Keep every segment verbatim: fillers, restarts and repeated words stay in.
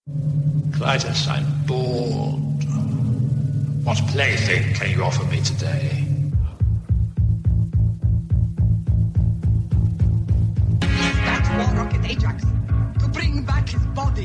Clytus, I'm bored. What plaything can you offer me today? That's War Rocket Ajax to bring back his body.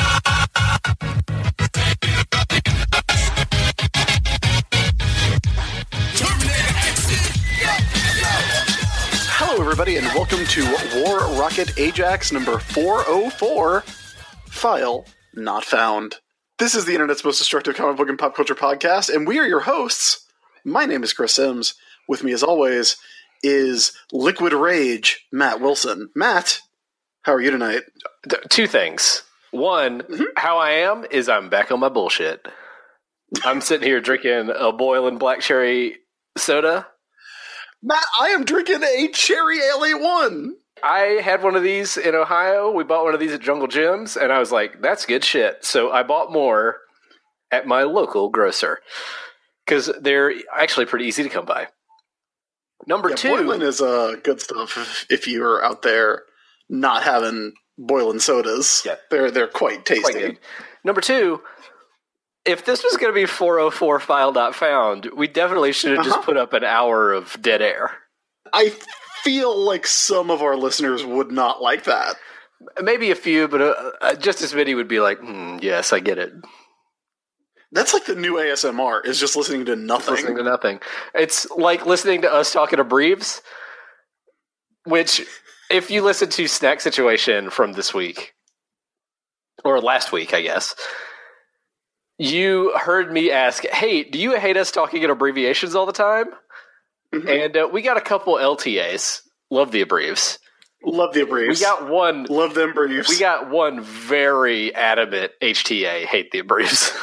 Hello, everybody, and welcome to War Rocket Ajax number four oh four, File Not Found. This is the internet's most destructive comic book and pop culture podcast, and we are your hosts. My name is Chris Sims. With me, as always, is Liquid Rage, Matt Wilson. Matt, how are you tonight? Two things. One, mm-hmm. how I am is I'm back on my bullshit. I'm sitting here drinking a boiling black cherry soda. Matt, I am drinking a cherry L A one. I had one of these in Ohio. We bought one of these at Jungle Gyms, and I was like, that's good shit. So I bought more at my local grocer because they're actually pretty easy to come by. Number yeah, two. Boiling is uh, good stuff if, if you're out there not having boiling sodas. Yeah. They're, they're quite tasty. Quite good. Number two, if this was going to be four oh four File Not Found, we definitely should have uh-huh. just put up an hour of dead air. I feel like some of our listeners would not like that. Maybe a few, but uh, just as many would be like, hmm, yes, I get it. That's like the new A S M R, is just listening to nothing. Listening to nothing. It's like listening to us talking to Breves, which, if you listen to Snack Situation from this week, or last week, I guess, you heard me ask, hey, do you hate us talking in abbreviations all the time? Mm-hmm. And uh, we got a couple L T As. Love the abbreves. Love the abbreves. We got one. Love them abbreves. We got one very adamant H T A. Hate the abbreves.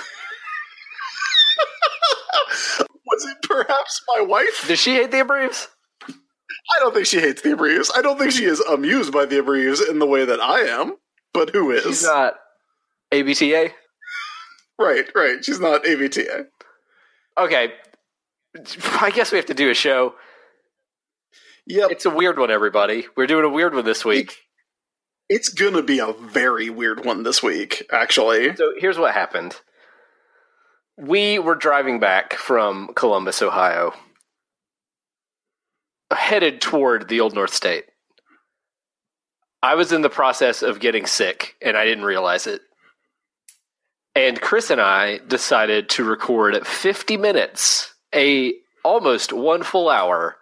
Was it perhaps my wife? Does she hate the abbreves? I don't think she hates the abbreves. I don't think she is amused by the abbreves in the way that I am. But who is? She's not A B T A? Right, right. She's not A B T A. Okay. I guess we have to do a show. Yep. It's a weird one, everybody. We're doing a weird one this week. It, it's going to be a very weird one this week, actually. So here's what happened. We were driving back from Columbus, Ohio, headed toward the Old North State. I was in the process of getting sick, and I didn't realize it. And Chris and I decided to record fifty minutes, a almost one full hour,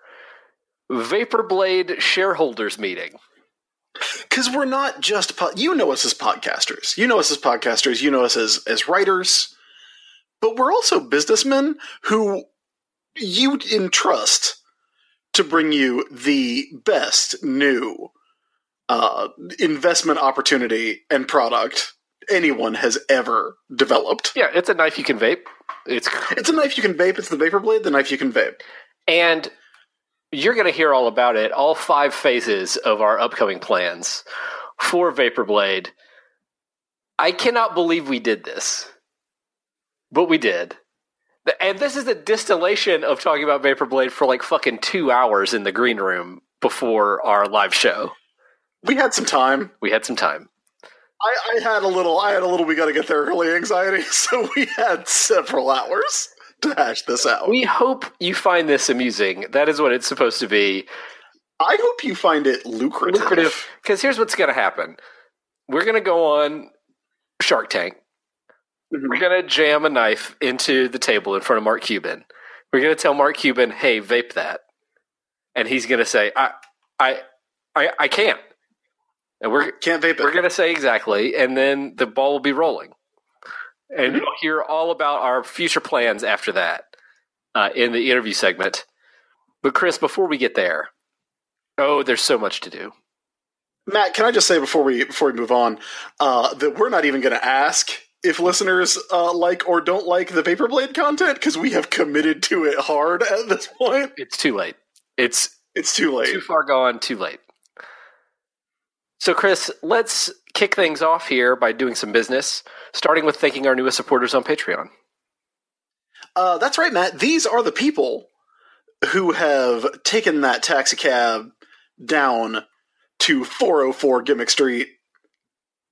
Vaporblade shareholders meeting. Because we're not just, po- you know us as podcasters. You know us as podcasters. You know us as, as writers. But we're also businessmen who you entrust to bring you the best new uh, investment opportunity and product anyone has ever developed. Yeah, it's a knife you can vape. It's it's a knife you can vape. It's the Vaporblade, the knife you can vape. And you're going to hear all about it, all five phases of our upcoming plans for Vaporblade. I cannot believe we did this, but we did. And this is a distillation of talking about Vaporblade for like fucking two hours in the green room before our live show. We had some time. We had some time. I, I had a little, I had a little, we got to get there early anxiety, so we had several hours to hash this out. We hope you find this amusing. That is what it's supposed to be. I hope you find it lucrative. Lucrative, because here's what's going to happen. We're going to go on Shark Tank. Mm-hmm. We're going to jam a knife into the table in front of Mark Cuban. We're going to tell Mark Cuban, hey, vape that. And he's going to say, I, I, I, I can't. And we're can't vape it. We're going to say exactly, and then the ball will be rolling. And you'll hear all about our future plans after that uh, in the interview segment. But Chris, before we get there, oh, there's so much to do. Matt, can I just say before we before we move on uh, that we're not even going to ask if listeners uh, like or don't like the Vaporblade content because we have committed to it hard at this point. It's too late. It's it's too late. Too far gone. Too late. So, Chris, let's kick things off here by doing some business, starting with thanking our newest supporters on Patreon. Uh, that's right, Matt. These are the people who have taken that taxi cab down to four oh four Gimmick Street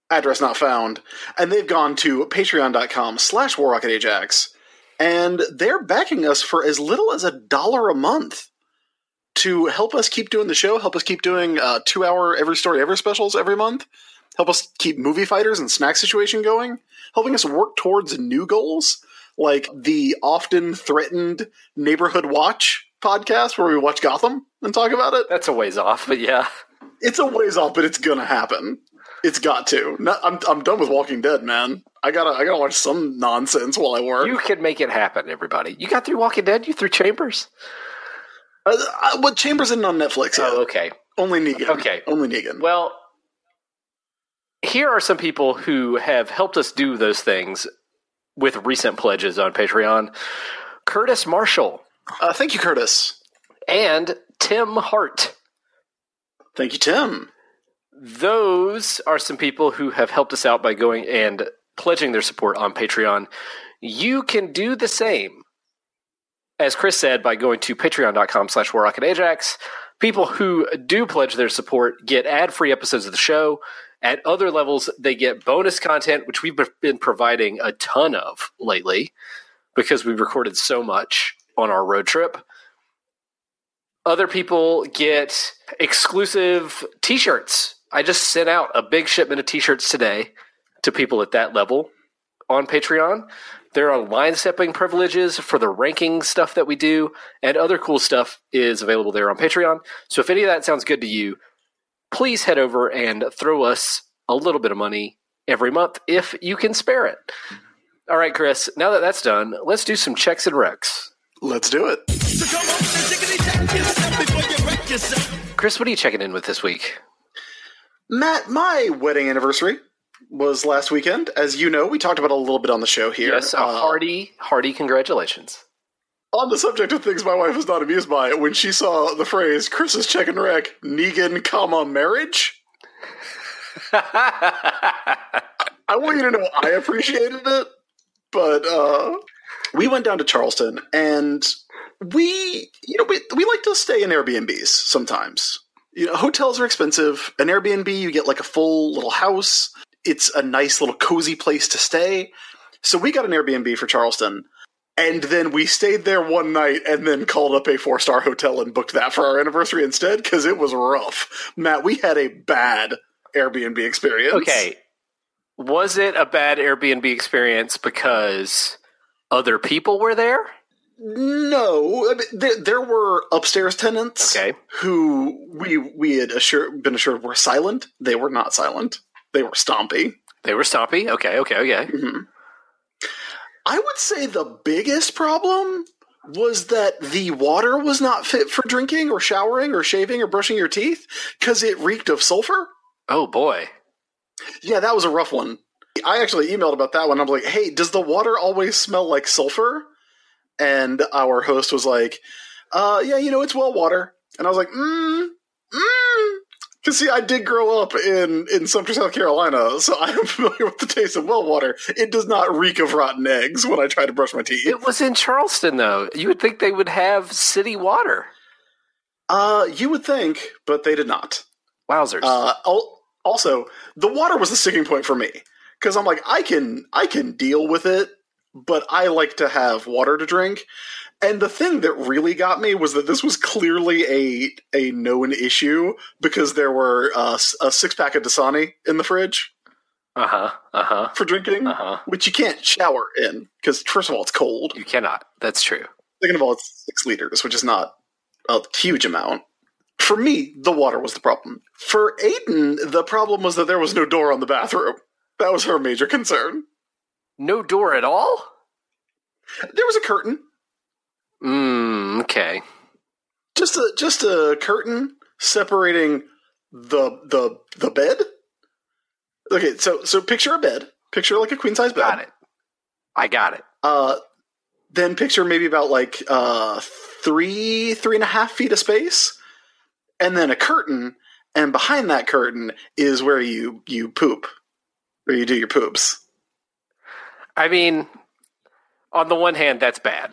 address not found, and they've gone to patreon.com slash warrockedajax, and they're backing us for as little as a dollar a month to help us keep doing the show, help us keep doing uh, two-hour Every Story Ever specials every month, help us keep Movie Fighters and Snack Situation going, helping us work towards new goals, like the often threatened Neighborhood Watch podcast where we watch Gotham and talk about it. That's a ways off, but yeah. It's a ways off, but it's gonna happen. It's got to. No, I'm I'm done with Walking Dead, man. I gotta I gotta watch some nonsense while I work. You can make it happen, everybody. You got through Walking Dead? You through Chambers? Uh, uh, but Chambers isn't on Netflix yet. Oh, okay. Only Negan. Okay. Only Negan. Well, here are some people who have helped us do those things with recent pledges on Patreon. Curtis Marshall. Uh, thank you, Curtis. And Tim Hart. Thank you, Tim. Those are some people who have helped us out by going and pledging their support on Patreon. You can do the same, as Chris said, by going to patreon.com slash warrockedajax. People who do pledge their support get ad-free episodes of the show. At other levels, they get bonus content, which we've been providing a ton of lately because we've recorded so much on our road trip. Other people get exclusive t-shirts. I just sent out a big shipment of t-shirts today to people at that level on Patreon. There are line stepping privileges for the ranking stuff that we do, and other cool stuff is available there on Patreon. So if any of that sounds good to you, please head over and throw us a little bit of money every month if you can spare it. All right, Chris, now that that's done, let's do some checks and recs. Let's do it. Chris, what are you checking in with this week? Matt, my wedding anniversary was last weekend. As you know, we talked about it a little bit on the show here. Yes, a uh, hearty, hearty congratulations. On the subject of things my wife was not amused by, when she saw the phrase, Chris's check and wreck, Negan, comma, marriage, I want you to know I appreciated it, but uh, we went down to Charleston, and we, you know, we, we like to stay in Airbnbs sometimes. You know, hotels are expensive. An Airbnb, you get like a full little house. It's a nice little cozy place to stay. So we got an Airbnb for Charleston, and then we stayed there one night and then called up a four-star hotel and booked that for our anniversary instead because it was rough. Matt, we had a bad Airbnb experience. Okay. Was it a bad Airbnb experience because other people were there? No, I mean, there, there were upstairs tenants okay. who we we had assured, been assured were silent. They were not silent. They were stompy. They were stompy? Okay, okay, okay. Mm-hmm. I would say the biggest problem was that the water was not fit for drinking or showering or shaving or brushing your teeth because it reeked of sulfur. Oh, boy. Yeah, that was a rough one. I actually emailed about that one. I'm like, hey, does the water always smell like sulfur? And our host was like, uh, yeah, you know, it's well water. And I was like, mm, mm. Because, see, I did grow up in, in Sumter, South Carolina, so I am familiar with the taste of well water. It does not reek of rotten eggs when I try to brush my teeth. It was in Charleston, though. You would think they would have city water. Uh, you would think, but they did not. Wowzers. Uh, also, the water was the sticking point for me. Because I'm like, I can I can deal with it, but I like to have water to drink. And the thing that really got me was that this was clearly a a known issue because there were uh, a six-pack of Dasani in the fridge. Uh-huh, uh-huh. For drinking, uh-huh. which you can't shower in because, first of all, it's cold. You cannot. That's true. Second of all, it's six liters, which is not a huge amount. For me, the water was the problem. For Aiden, the problem was that there was no door on the bathroom. That was her major concern. No door at all? There was a curtain. Mm, okay. Just a just a curtain separating the the the bed. Okay, so so picture a bed. Picture like a queen size bed. Got it. I got it. Uh, then picture maybe about like uh three three and a half feet of space, and then a curtain. And behind that curtain is where you you poop, where you do your poops. I mean, on the one hand, that's bad.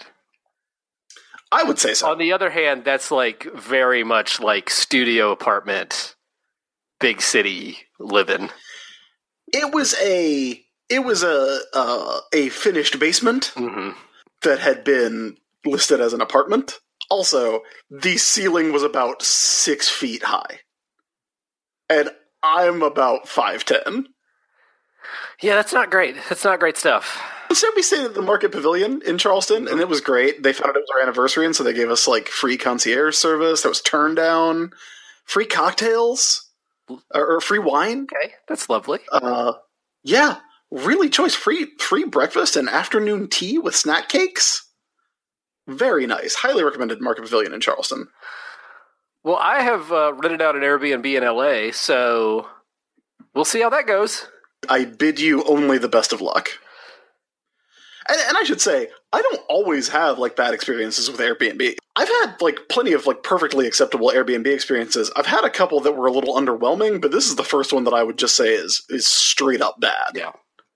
I would say so. On the other hand, that's like very much like studio apartment, big city living. It was a it was a uh, a finished basement Mm-hmm. that had been listed as an apartment. Also, the ceiling was about six feet high, and I'm about five ten. Yeah, that's not great. That's not great stuff. So we stayed at the Market Pavilion in Charleston, and it was great. They found out it was our anniversary, and so they gave us like free concierge service. There was turn down, free cocktails, or, or free wine. Okay, that's lovely. Uh, yeah, really choice free free breakfast and afternoon tea with snack cakes. Very nice. Highly recommended Market Pavilion in Charleston. Well, I have uh, rented out an Airbnb in L A, so we'll see how that goes. I bid you only the best of luck. And, and I should say, I don't always have like bad experiences with Airbnb. I've had like plenty of like perfectly acceptable Airbnb experiences. I've had a couple that were a little underwhelming, but this is the first one that I would just say is is straight up bad. Yeah.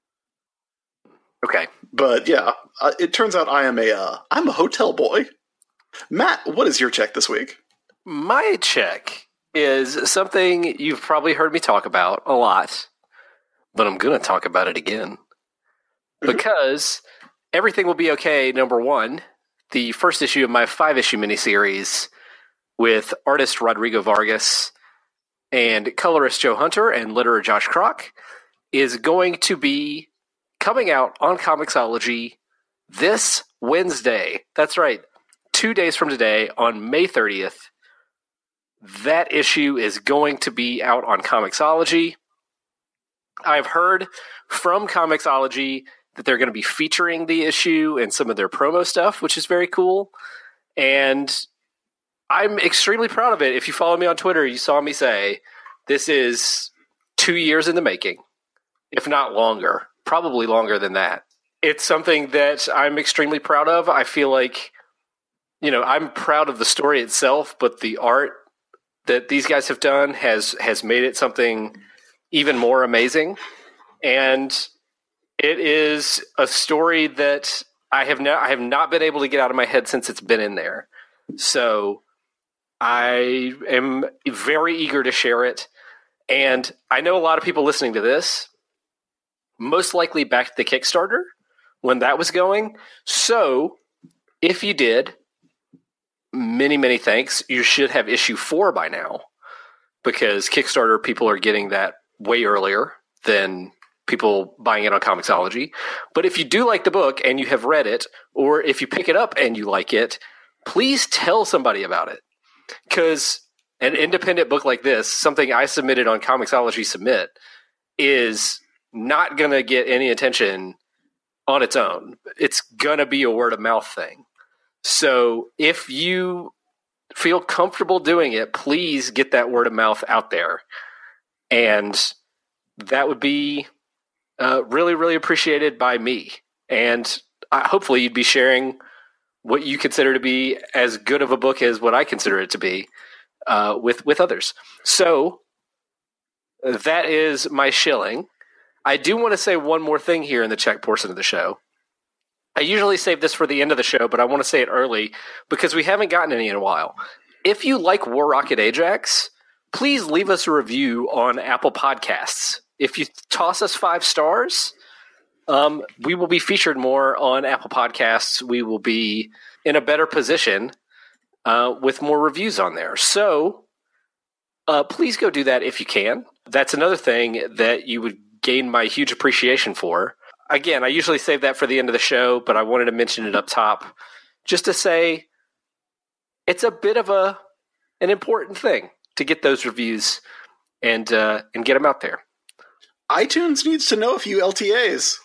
Okay. But yeah, uh, it turns out I am a uh, I'm a hotel boy. Matt, what is your check this week? My check is something you've probably heard me talk about a lot, but I'm going to talk about it again. Mm-hmm. Because Everything Will Be Okay, number one, the first issue of my five-issue miniseries with artist Rodrigo Vargas and colorist Joe Hunter and letterer Josh Kroc, is going to be coming out on Comixology this Wednesday. That's right. Two days from today, on May thirtieth, that issue is going to be out on Comixology. I've heard from Comixology that they're going to be featuring the issue and some of their promo stuff, which is very cool. And I'm extremely proud of it. If you follow me on Twitter, you saw me say, this is two years in the making, if not longer, probably longer than that. It's something that I'm extremely proud of. I feel like, you know, I'm proud of the story itself, but the art that these guys have done has has made it something even more amazing. And it is a story that I have not I have not been able to get out of my head since it's been in there. So I am very eager to share it. And I know a lot of people listening to this most likely backed the Kickstarter when that was going. So if you did, many, many thanks. You should have issue four by now, because Kickstarter people are getting that way earlier than people buying it on Comixology. But if you do like the book and you have read it, or if you pick it up and you like it, please tell somebody about it. Because an independent book like this, something I submitted on Comixology Submit, is not going to get any attention on its own. It's going to be a word of mouth thing. So if you feel comfortable doing it, please get that word of mouth out there. And that would be uh, really, really appreciated by me. And uh, hopefully you'd be sharing what you consider to be as good of a book as what I consider it to be uh, with, with others. So that is my shilling. I do want to say one more thing here in the check portion of the show. I usually save this for the end of the show, but I want to say it early because we haven't gotten any in a while. If you like War Rocket Ajax, please leave us a review on Apple Podcasts. If you toss us five stars, um, we will be featured more on Apple Podcasts. We will be in a better position uh, with more reviews on there. So uh, please go do that if you can. That's another thing that you would gain my huge appreciation for. Again, I usually save that for the end of the show, but I wanted to mention it up top just to say it's a bit of a an important thing to get those reviews and uh, and get them out there. iTunes needs to know if you L T As.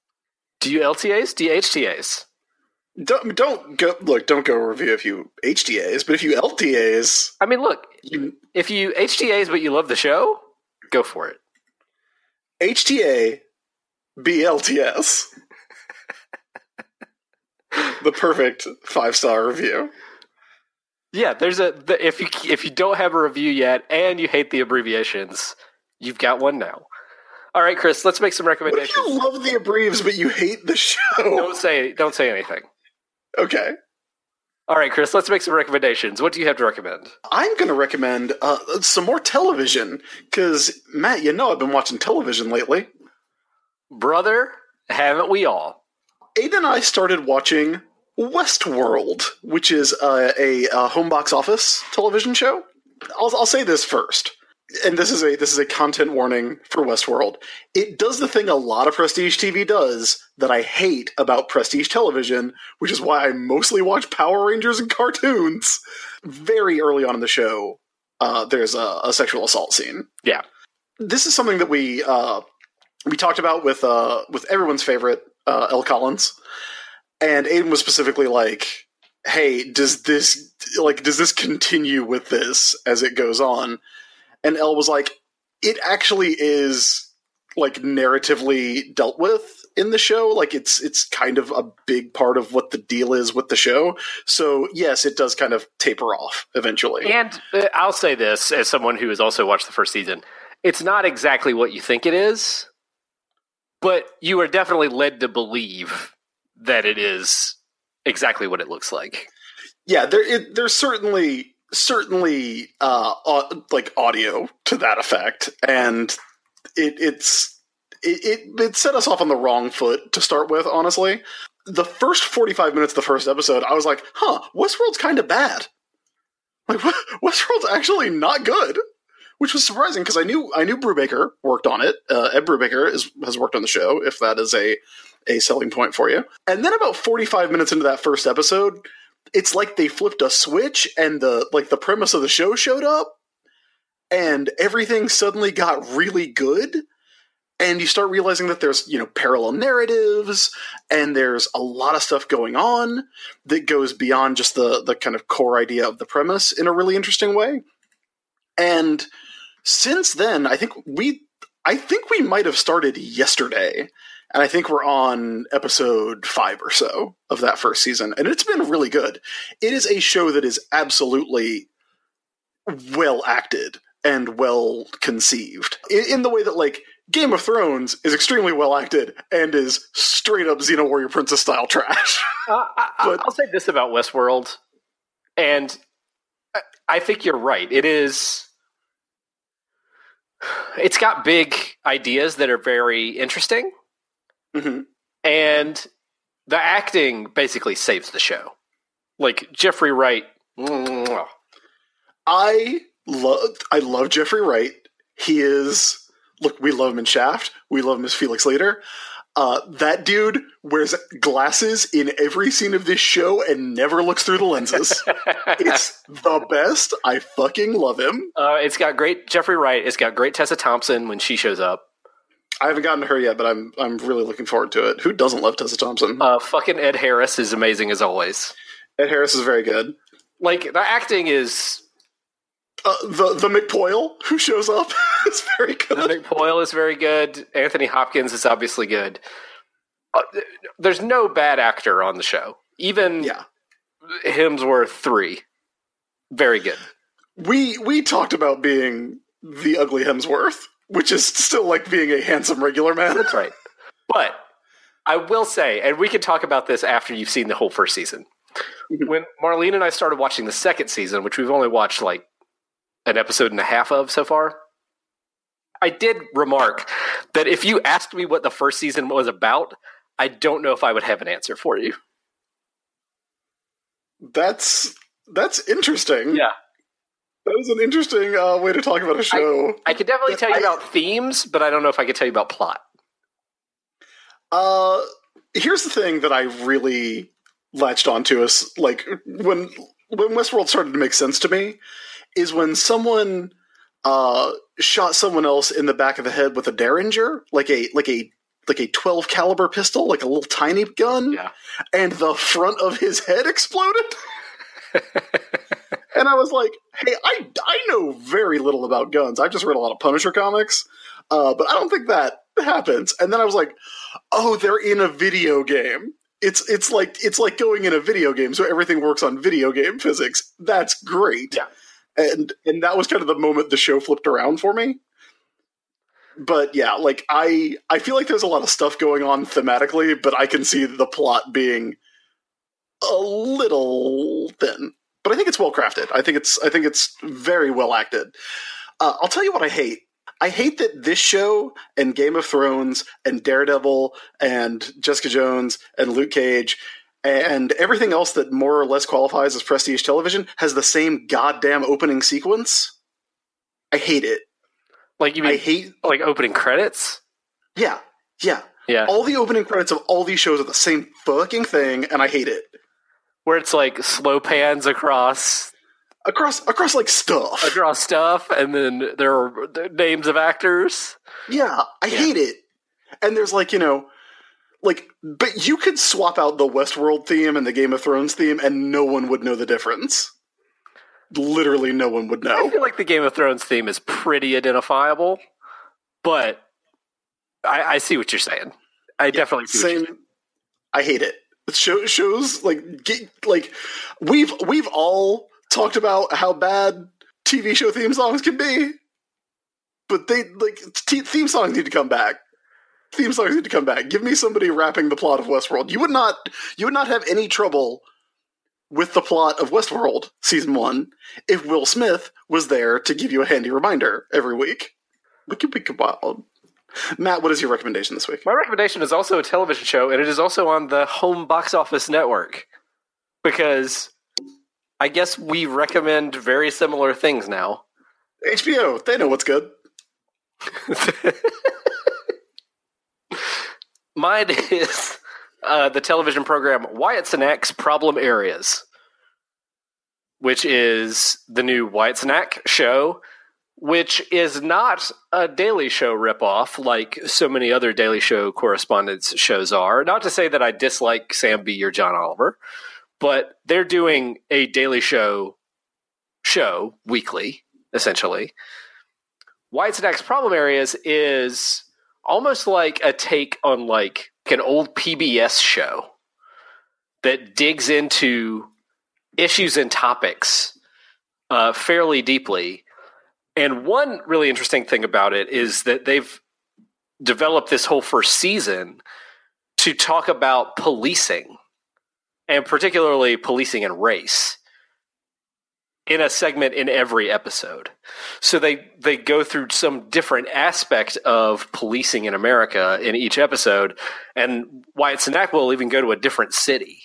Do you L T As? Do you H T As? Don't don't go look. Don't go review if you H T As, but if you L T As, I mean, look, you, if you H T As but you love the show, go for it. H T A. B L T S. The perfect five-star review. Yeah, there's a the, if you if you don't have a review yet and you hate the abbreviations, you've got one now. All right, Chris, let's make some recommendations. What if you love the abbreves but you hate the show? Don't say don't say anything. Okay. All right, Chris, let's make some recommendations. What do you have to recommend? I'm going to recommend uh, some more television because, Matt, you know I've been watching television lately. Brother, haven't we all? Aiden and I started watching Westworld, which is uh, a, a home box office television show. I'll, I'll say this first, and this is a this is a content warning for Westworld. It does the thing a lot of prestige T V does that I hate about prestige television, which is why I mostly watch Power Rangers and cartoons. Very early on in the show, uh, there's a, a sexual assault scene. Yeah, this is something that we uh, we talked about with uh, with everyone's favorite uh, Elle Collins, and Aiden was specifically like, "Hey, does this like does this continue with this as it goes on?" And Elle was like, "It actually is like narratively dealt with in the show. Like it's it's kind of a big part of what the deal is with the show. So yes, it does kind of taper off eventually." And uh, I'll say this as someone who has also watched the first season: it's not exactly what you think it is, but you are definitely led to believe that it is exactly what it looks like. Yeah, there it, there's certainly certainly uh, au- like audio to that effect, and it, it's it, it it set us off on the wrong foot to start with. Honestly, the first forty-five minutes of the first episode, I was like, "Huh, Westworld's kind of bad. Like, Westworld's actually not good." Which was surprising because I knew I knew Brubaker worked on it. Uh, Ed Brubaker is, has worked on the show, if that is a, a selling point for you. And then about forty-five minutes into that first episode, it's like they flipped a switch and the like the premise of the show showed up, and everything suddenly got really good. And you start realizing that there's, you know, parallel narratives, and there's a lot of stuff going on that goes beyond just the the kind of core idea of the premise in a really interesting way. And since then, I think we, I think we might have started yesterday, and I think we're on episode five or so of that first season, and it's been really good. It is a show that is absolutely well acted and well conceived in, in the way that, like, Game of Thrones is extremely well acted and is straight up Xena Warrior Princess style trash. uh, I, but, I'll say this about Westworld, and I, I think you're right. It is. It's got big ideas that are very interesting, mm-hmm. and the acting basically saves the show. Like Jeffrey Wright, I love I love Jeffrey Wright. He is look. We love him in Shaft. We love him as Felix Leiter. Uh, that dude wears glasses in every scene of this show and never looks through the lenses. It's the best. I fucking love him. Uh, it's got great Jeffrey Wright. It's got great Tessa Thompson when she shows up. I haven't gotten to her yet, but I'm I'm really looking forward to it. Who doesn't love Tessa Thompson? Uh, fucking Ed Harris is amazing as always. Ed Harris is very good. Like, the acting is... Uh, the the McPoyle who shows up is very good. The McPoyle is very good. Anthony Hopkins is obviously good. Uh, there's no bad actor on the show. Even yeah. Hemsworth three, very good. We we talked about being the ugly Hemsworth, which is still like being a handsome regular man. That's right. But I will say, and we can talk about this after you've seen the whole first season. Mm-hmm. When Marlene and I started watching the second season, which we've only watched like an episode and a half of so far, I did remark that if you asked me what the first season was about, I don't know if I would have an answer for you. That's that's interesting. Yeah. That is an interesting uh, way to talk about a show. I, I could definitely tell you I, about themes, but I don't know if I could tell you about plot. Uh, here's the thing that I really latched onto is like when when Westworld started to make sense to me is when someone uh, shot someone else in the back of the head with a Derringer, like a like a like a twelve caliber pistol, like a little tiny gun, yeah. and the front of his head exploded. And I was like, hey, I, I know very little about guns. I've just read a lot of Punisher comics, uh, but I don't think that happens. And then I was like, oh, they're in a video game. It's it's like it's like going in a video game, so everything works on video game physics. That's great. Yeah. And and that was kind of the moment the show flipped around for me. But yeah, like I I feel like there's a lot of stuff going on thematically, but I can see the plot being a little thin. But I think it's well crafted. I think it's I think it's very well acted. Uh, I'll tell you what I hate I hate that this show and Game of Thrones and Daredevil and Jessica Jones and Luke Cage and everything else that more or less qualifies as prestige television has the same goddamn opening sequence. I hate it. Like you mean I hate like opening credits? Yeah, yeah. Yeah. All the opening credits of all these shows are the same fucking thing, and I hate it. Where it's like slow pans across Across across like stuff. across stuff, and then there are names of actors. Yeah, I Yeah. hate it. And there's like, you know, like, but you could swap out the Westworld theme and the Game of Thrones theme, and no one would know the difference. Literally, no one would I know. feel like the Game of Thrones theme is pretty identifiable, but I, I see what you're saying. I definitely see what you're Same. saying. I hate it. It show, shows like get, like we've we've all talked about how bad T V show theme songs can be, but they like t- theme songs need to come back. Theme songs need to come back. Give me somebody rapping the plot of Westworld. You would not you would not have any trouble with the plot of Westworld season one if Will Smith was there to give you a handy reminder every week. Wiki wiki wild. Matt, what is your recommendation this week? My recommendation is also a television show, and it is also on the Home Box Office Network. Because I guess we recommend very similar things now. H B O, they know what's good. Mine is uh, the television program Wyatt Cenac's Problem Areas, which is the new Wyatt Cenac show, which is not a Daily Show ripoff like so many other Daily Show correspondence shows are. Not to say that I dislike Sam Bee or John Oliver, but they're doing a Daily Show show weekly, essentially. Wyatt Cenac's Problem Areas is almost like a take on like an old P B S show that digs into issues and topics uh, fairly deeply. And one really interesting thing about it is that they've developed this whole first season to talk about policing, and particularly policing and race, in a segment in every episode. So they, they go through some different aspect of policing in America in each episode, and Wyatt Cenac will even go to a different city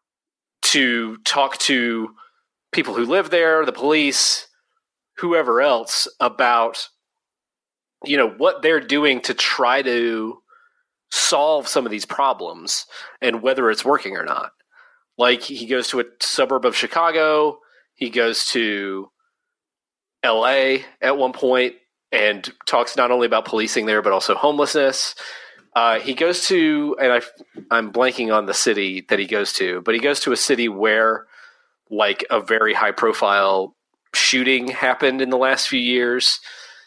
to talk to people who live there, the police, whoever else, about, you know, what they're doing to try to solve some of these problems and whether it's working or not. Like, he goes to a suburb of Chicago, he goes to L A at one point and talks not only about policing there, but also homelessness. Uh, he goes to, and I, I'm blanking on the city that he goes to, but he goes to a city where, like, a very high profile shooting happened in the last few years,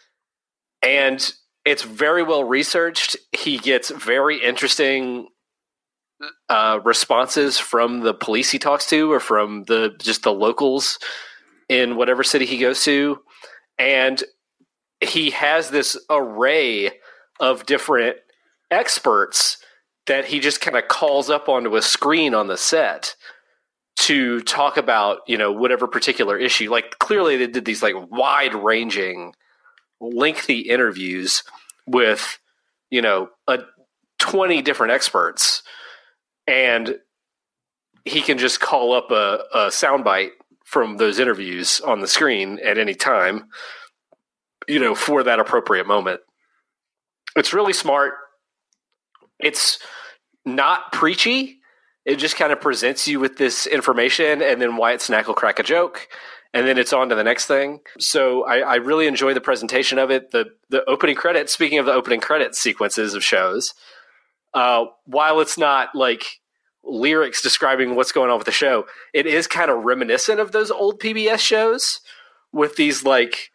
and it's very well researched. He gets very interesting uh, responses from the police he talks to, or from the just the locals in whatever city he goes to, and he has this array of different experts that he just kind of calls up onto a screen on the set to talk about, you know, whatever particular issue. Like, clearly they did these like wide-ranging, lengthy interviews with, you know, a twenty different experts, and he can just call up a, a soundbite from those interviews on the screen at any time, you know, for that appropriate moment. It's really smart. It's not preachy. It just kind of presents you with this information, and then Wyatt Cenac will crack a joke, and then it's on to the next thing. So I, I really enjoy the presentation of it. The the opening credits, speaking of the opening credits sequences of shows, uh, while it's not like lyrics describing what's going on with the show, it is kind of reminiscent of those old P B S shows with these like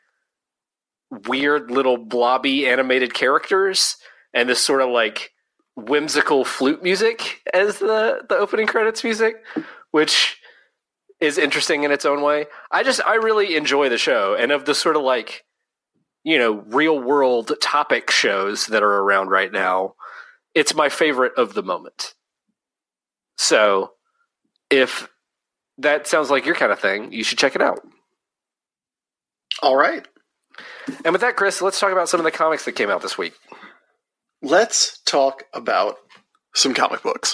weird little blobby animated characters and this sort of like whimsical flute music as the, the opening credits music, which is interesting in its own way. I just, I really enjoy the show, and of the sort of like, you know, real world topic shows that are around right now, it's my favorite of the moment. So if that sounds like your kind of thing, you should check it out. All right. And with that, Chris, let's talk about some of the comics that came out this week. Let's talk about some comic books.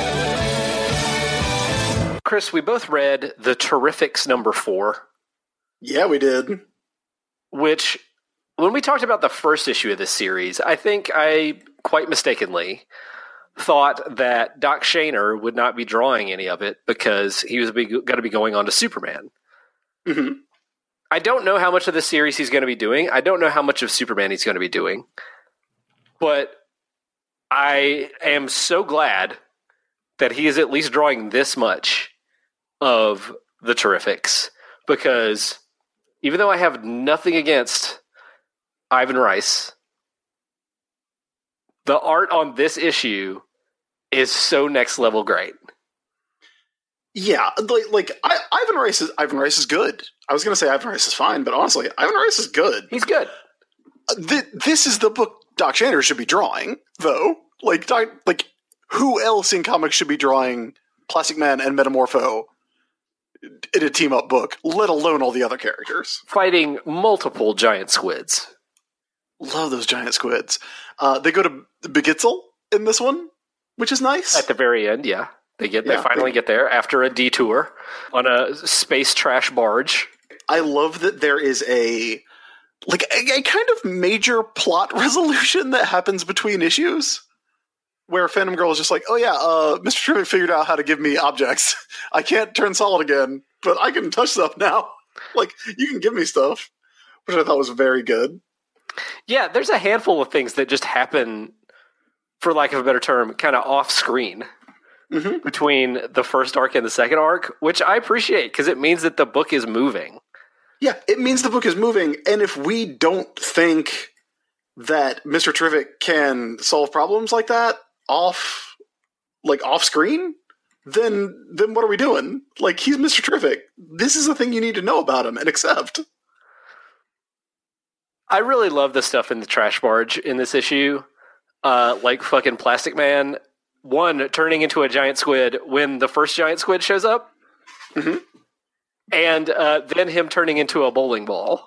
Chris, we both read The Terrifics number four. Yeah, we did. Which, when we talked about the first issue of this series, I think I, quite mistakenly, thought that Doc Shaner would not be drawing any of it because he was going to be going on to Superman. Mm-hmm. I don't know how much of the series he's going to be doing. I don't know how much of Superman he's going to be doing. But I am so glad that he is at least drawing this much of the Terrifics, because even though I have nothing against Ivan Rice, the art on this issue is so next level great. Yeah, like, like I, Ivan Rice is Ivan Rice is good. I was going to say Ivan Rice is fine, but honestly, Ivan Rice is good. He's good. Uh, th- this is the book Doc Shaner should be drawing, though. Like, Doc, like who else in comics should be drawing Plastic Man and Metamorpho in a team-up book, let alone all the other characters? Fighting multiple giant squids. Love those giant squids. Uh, they go to Begitzel in this one, which is nice. At the very end, yeah. They get. Yeah, they finally they, get there after a detour on a space trash barge. I love that there is a like a, a kind of major plot resolution that happens between issues, where Phantom Girl is just like, "Oh yeah, uh, Mister Terrific figured out how to give me objects. I can't turn solid again, but I can touch stuff now. Like, you can give me stuff," which I thought was very good. Yeah, there's a handful of things that just happen, for lack of a better term, kind of off screen. Mm-hmm. Between the first arc and the second arc, which I appreciate because it means that the book is moving. Yeah, it means the book is moving, and if we don't think that Mister Terrific can solve problems like that off, like off screen, then then what are we doing? Like, he's Mister Terrific. This is the thing you need to know about him and accept. I really love the stuff in the trash barge in this issue, uh, like fucking Plastic Man. One, turning into a giant squid when the first giant squid shows up. Mm-hmm. And uh, then him turning into a bowling ball.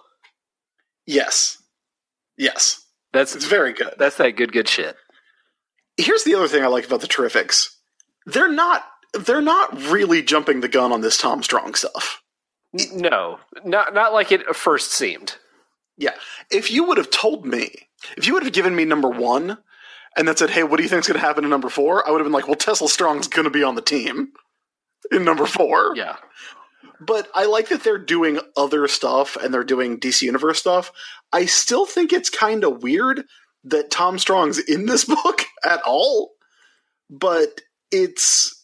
Yes. Yes. That's it's very good. That's that good, good shit. Here's the other thing I like about the Terrifics. They're not they're not really jumping the gun on this Tom Strong stuff. No. Not not like it first seemed. Yeah. If you would have told me, if you would have given me number one, and then said, hey, what do you think's going to happen in number four? I would have been like, well, Tessel Strong's going to be on the team in number four. Yeah. But I like that they're doing other stuff and they're doing D C Universe stuff. I still think it's kind of weird that Tom Strong's in this book at all. But it's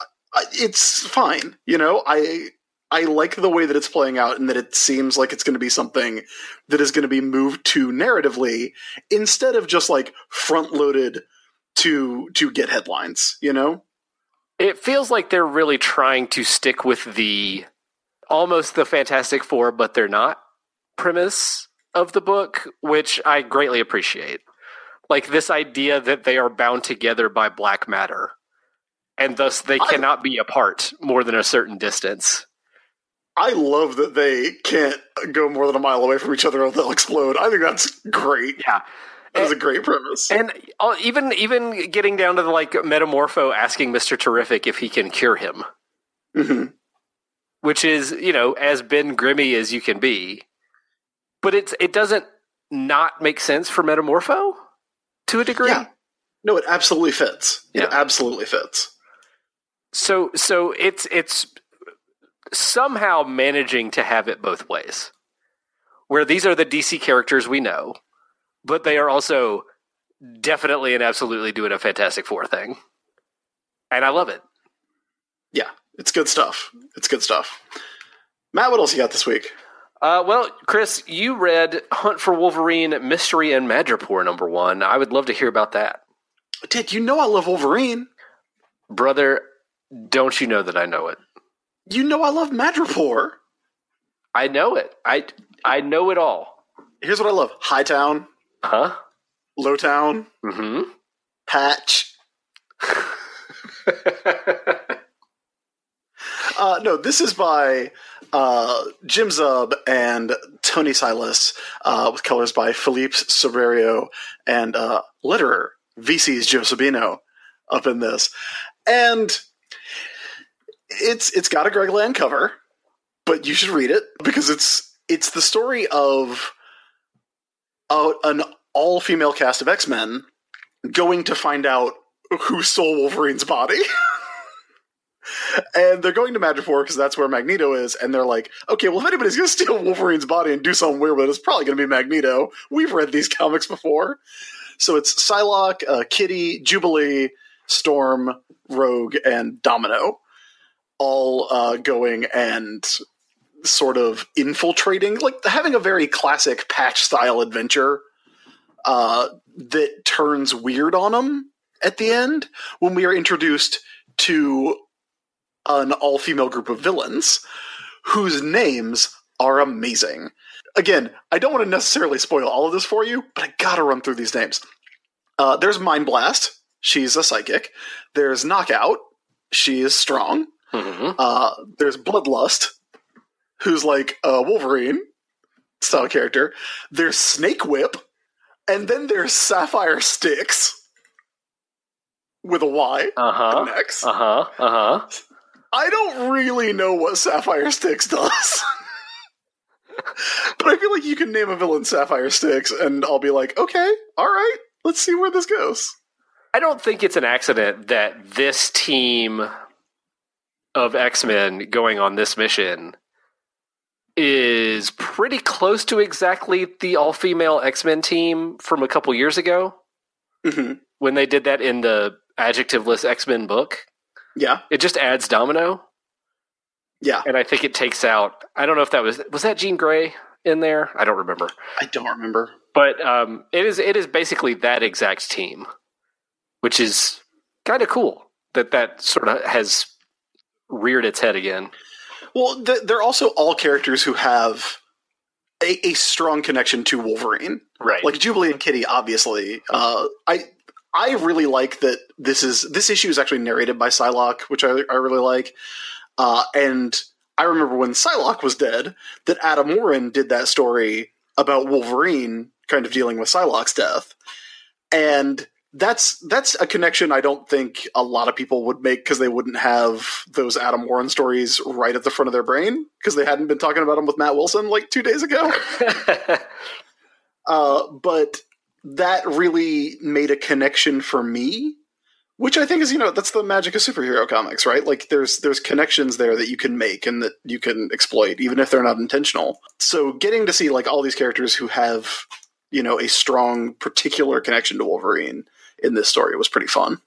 it's fine. You know, I I like the way that it's playing out and that it seems like it's going to be something that is going to be moved to narratively instead of just like front loaded to to get headlines, you know? It feels like they're really trying to stick with the almost the Fantastic Four, but they're not premise of the book, which I greatly appreciate. Like this idea that they are bound together by black matter and thus they I, cannot be apart more than a certain distance. I love that they can't go more than a mile away from each other or they'll explode. I think that's great. Yeah. That is a great premise. And even even getting down to the, like, Metamorpho asking Mister Terrific if he can cure him. Mm-hmm. Which is, you know, as Ben Grimmie as you can be. But it's it doesn't not make sense for Metamorpho to a degree. Yeah. No, it absolutely fits. Yeah. It absolutely fits. So so it's it's somehow managing to have it both ways. Where these are the D C characters we know, but they are also definitely and absolutely doing a Fantastic Four thing. And I love it. Yeah, it's good stuff. It's good stuff. Matt, what else you got this week? Uh, well, Chris, you read Hunt for Wolverine, Mystery in Madripoor, number one. I would love to hear about that. Did you know I love Wolverine? Brother, don't you know that I know it? You know I love Madripoor. I know it. I, I know it all. Here's what I love. Hightown. Huh? Lowtown. Mm-hmm. Patch. uh, no, this is by uh, Jim Zub and Tony Silas, uh, with colors by Philippe Sobrerio and uh, letterer V C's Joe Sabino up in this. And it's it's got a Greg Land cover, but you should read it because it's it's the story of uh, an all-female cast of X-Men going to find out who stole Wolverine's body. And they're going to Madripoor because that's where Magneto is, and they're like, okay, well, if anybody's going to steal Wolverine's body and do something weird with it, it's probably going to be Magneto. We've read these comics before. So it's Psylocke, uh, Kitty, Jubilee, Storm, Rogue, and Domino all uh, going and sort of infiltrating, like having a very classic Patch-style adventure uh, that turns weird on them at the end when we are introduced to an all-female group of villains whose names are amazing. Again, I don't want to necessarily spoil all of this for you, but I gotta run through these names. Uh, there's Mind Blast. She's a psychic. There's Knockout. She is strong. Mm-hmm. Uh, there's Bloodlust, who's like a Wolverine style character. There's Snake Whip. And then there's Sapphire Sticks with a Y. Uh-huh. Next. Uh-huh. Uh-huh. I don't really know what Sapphire Sticks does. But I feel like you can name a villain Sapphire Sticks, and I'll be like, okay, all right, let's see where this goes. I don't think it's an accident that this team of X-Men going on this mission is pretty close to exactly the all-female X-Men team from a couple years ago. Mm-hmm. When they did that in the adjectiveless X-Men book. Yeah. It just adds Domino. Yeah. And I think it takes out, I don't know if that was, was that Jean Grey in there? I don't remember. I don't remember. But um, it is it is basically that exact team, which is kind of cool that that sort of has reared its head again. Well, th- they're also all characters who have a, a strong connection to Wolverine. Right. Like Jubilee and Kitty, obviously. Uh, I I really like that this is this issue is actually narrated by Psylocke, which I, I really like. Uh, and I remember when Psylocke was dead, that Adam Warren did that story about Wolverine kind of dealing with Psylocke's death. And that's that's a connection I don't think a lot of people would make because they wouldn't have those Adam Warren stories right at the front of their brain because they hadn't been talking about them with Matt Wilson like two days ago. uh, but that really made a connection for me, which I think is, you know, that's the magic of superhero comics, right? Like there's there's connections there that you can make and that you can exploit, even if they're not intentional. So getting to see like all these characters who have, you know, a strong particular connection to Wolverine in this story was pretty fun.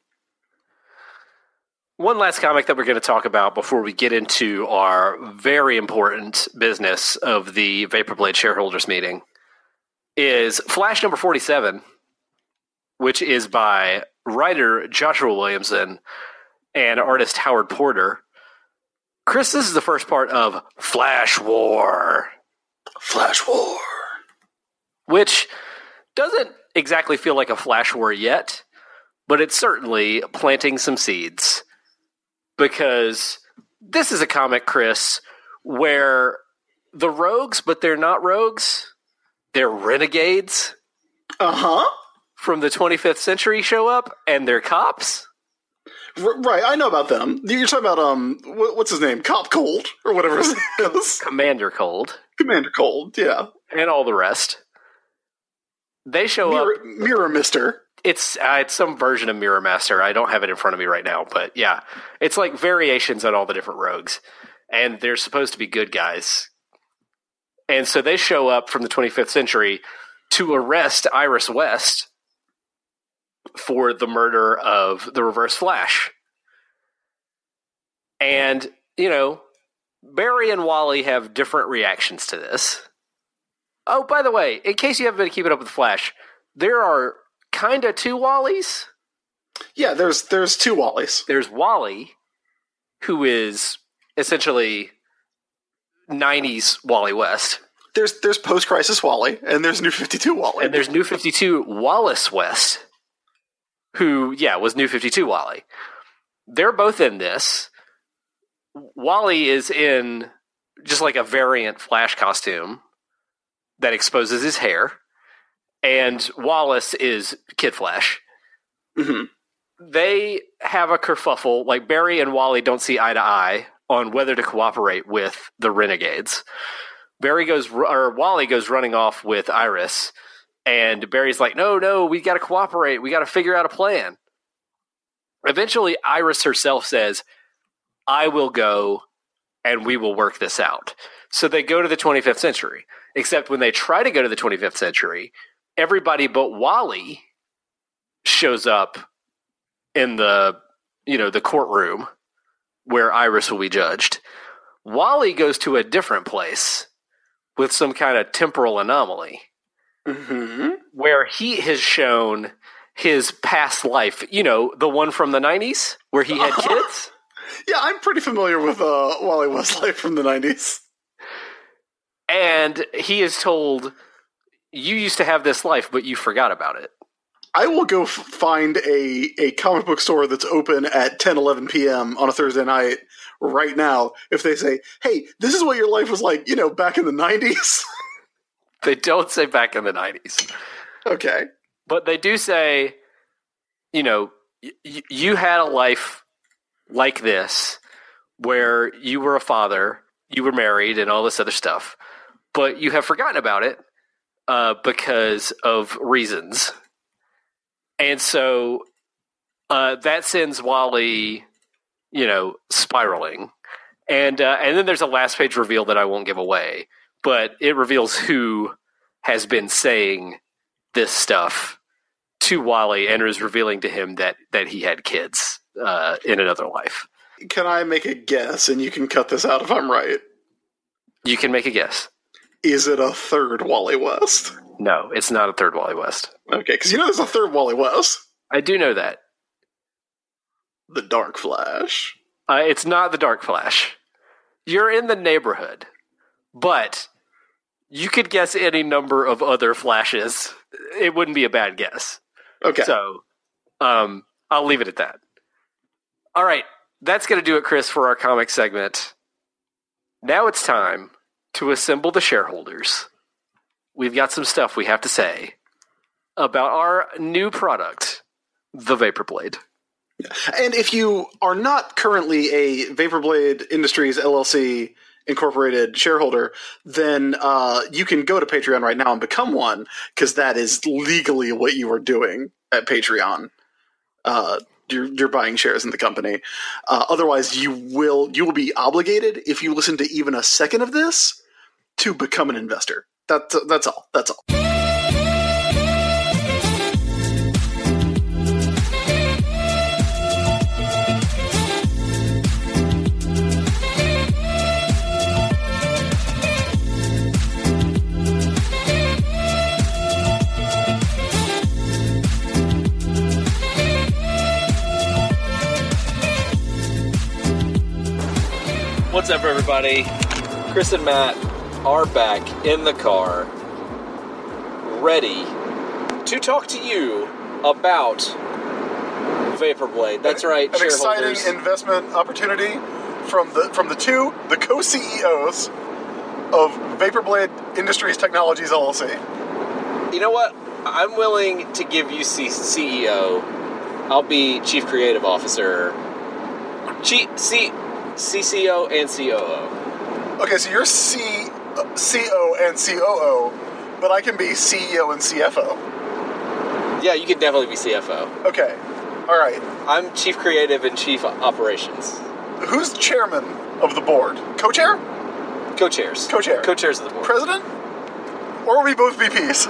One last comic that we're going to talk about before we get into our very important business of the Vaporblade shareholders meeting is Flash number forty-seven, which is by writer Joshua Williamson and artist Howard Porter. Chris, this is the first part of Flash War. Flash War. Which doesn't exactly feel like a Flash War yet, but it's certainly planting some seeds. Because this is a comic, Chris, where the rogues, but they're not rogues, they're renegades. Uh-huh. From the twenty-fifth century show up, and they're cops. R- right, I know about them. You're talking about, um, wh- what's his name? Cop Cold, or whatever his name is. Commander Cold. Commander Cold, yeah. And all the rest. They show Mirror, up. Mirror Mister. It's uh, it's some version of Mirror Master. I don't have it in front of me right now, but yeah. It's like variations on all the different rogues. And they're supposed to be good guys. And so they show up from the twenty-fifth century to arrest Iris West for the murder of the Reverse Flash. And, you know, Barry and Wally have different reactions to this. Oh, by the way, in case you haven't been keeping up with Flash, there are kind of two Wallies. Yeah, there's there's two Wallies. There's Wally, who is essentially nineties Wally West. There's there's post-crisis Wally, and there's New fifty-two Wally. And there's New fifty-two Wallace West, who, yeah, was New fifty-two Wally. They're both in this. Wally is in just like a variant Flash costume that exposes his hair, and Wallace is Kid Flash. Mm-hmm. They have a kerfuffle. Like, Barry and Wally don't see eye to eye on whether to cooperate with the Renegades. Barry goes, or Wally goes running off with Iris, and Barry's like, no, no, we got to cooperate. We got to figure out a plan. Eventually, Iris herself says, I will go, and we will work this out. So they go to the twenty-fifth century. Except when they try to go to the twenty-fifth century, everybody but Wally shows up in the, you know, the courtroom where Iris will be judged. Wally goes to a different place with some kind of temporal anomaly, Mm-hmm. where he has shown his past life. You know, the one from the nineties where he had kids. Yeah, I'm pretty familiar with uh, Wally Westlife from the nineties. And he is told, you used to have this life, but you forgot about it. I will go f- find a, a comic book store that's open at ten, eleven p.m. on a Thursday night right now if they say, hey, this is what your life was like, you know, back in the nineties. They don't say back in the nineties. Okay. But they do say, you know, y- you had a life like this where you were a father, you were married, and all this other stuff. But you have forgotten about it uh, because of reasons. And so uh, that sends Wally, you know, spiraling. And uh, and then there's a last page reveal that I won't give away. But it reveals who has been saying this stuff to Wally and is revealing to him that, that he had kids uh, in another life. Can I make a guess, and you can cut this out if I'm right? You can make a guess. Is it a third Wally West? No, it's not a third Wally West. Okay, because you know there's a third Wally West. I do know that. The Dark Flash. Uh, it's not the Dark Flash. You're in the neighborhood, but you could guess any number of other Flashes. It wouldn't be a bad guess. Okay. So, um, I'll leave it at that. All right, that's going to do it, Chris, for our comic segment. Now it's time to assemble the shareholders. We've got some stuff we have to say about our new product, the Vapor Blade. And if you are not currently a Vaporblade Industries L L C Incorporated shareholder, then uh, you can go to Patreon right now and become one, because that is legally what you are doing at Patreon. Uh, you're, you're buying shares in the company. Uh, otherwise, you will you will be obligated, if you listen to even a second of this, to become an investor. That's that's all. That's all. What's up, everybody? Chris and Matt are back in the car, ready to talk to you about Vapor Blade. That's right, An shareholders. exciting investment opportunity from the from the two, the co-C E Os of Vaporblade Industries Technologies L L C. You know what? I'm willing to give you C- CEO. I'll be Chief Creative Officer. Chief, C, CCO and C O O. Okay, so you're C, C O and C O O, but I can be C E O and C F O. Yeah, you could definitely be C F O. Okay, all right. I'm Chief Creative and Chief Operations. Who's chairman of the board? Co-chair? Co-chairs. Co-chair. Co-chairs of the board. President? Or are we both V Ps?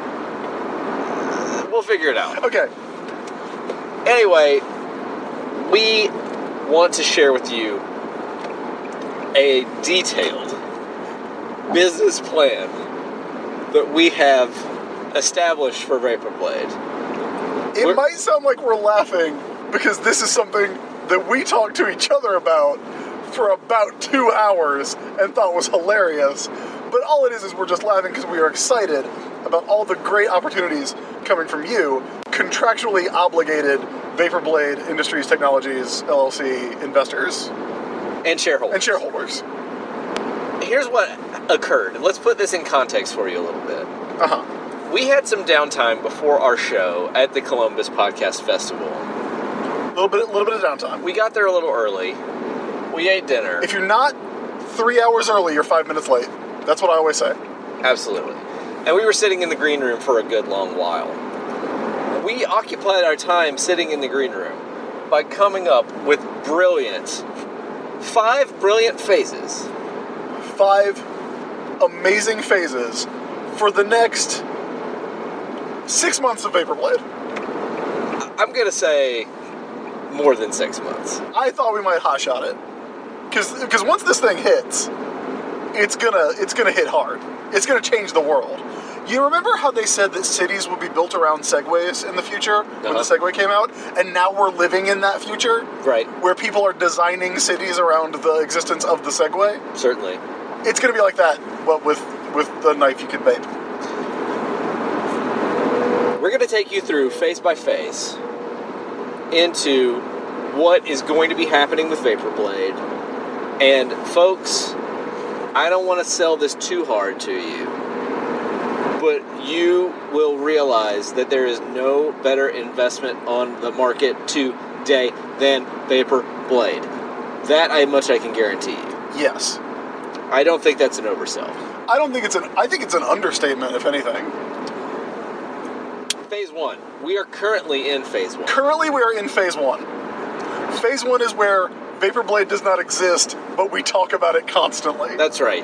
We'll figure it out. Okay. Anyway, we want to share with you a detailed business plan that we have established for Vapor Blade. It We're- might sound like we're laughing because this is something that we talked to each other about for about two hours and thought was hilarious. But all it is is we're just laughing because we are excited about all the great opportunities coming from you, contractually obligated Vaporblade Industries Technologies L L C investors And shareholders. and shareholders. here's what occurred. Let's put this in context for you a little bit. Uh-huh. We had some downtime before our show at the Columbus Podcast Festival. A little bit, a little bit of downtime. We got there a little early. We ate dinner. If you're not three hours early, you're five minutes late. That's what I always say. Absolutely. And we were sitting in the green room for a good long while. We occupied our time sitting in the green room by coming up with brilliant, five brilliant phases. Five amazing phases for the next six months of Vaporblade. I'm going to say more than six months. I thought we might hotshot it. Because once this thing hits, it's gonna it's gonna hit hard. It's gonna change the world. You remember how they said that cities would be built around Segways in the future when Uh-huh. the Segway came out? And now we're living in that future? Right. Where people are designing cities around the existence of the Segway? Certainly. It's gonna be like that, but with, with the knife you can vape. We're going to take you through phase by phase into what is going to be happening with Vaporblade. And folks, I don't want to sell this too hard to you, but you will realize that there is no better investment on the market today than Vaporblade. That I much I can guarantee you. Yes. I don't think that's an oversell. I don't think it's an, I think it's an understatement, if anything. Phase one. We are currently in phase one. Currently, we are in phase one. Phase one is where Vaporblade does not exist, but we talk about it constantly. That's right.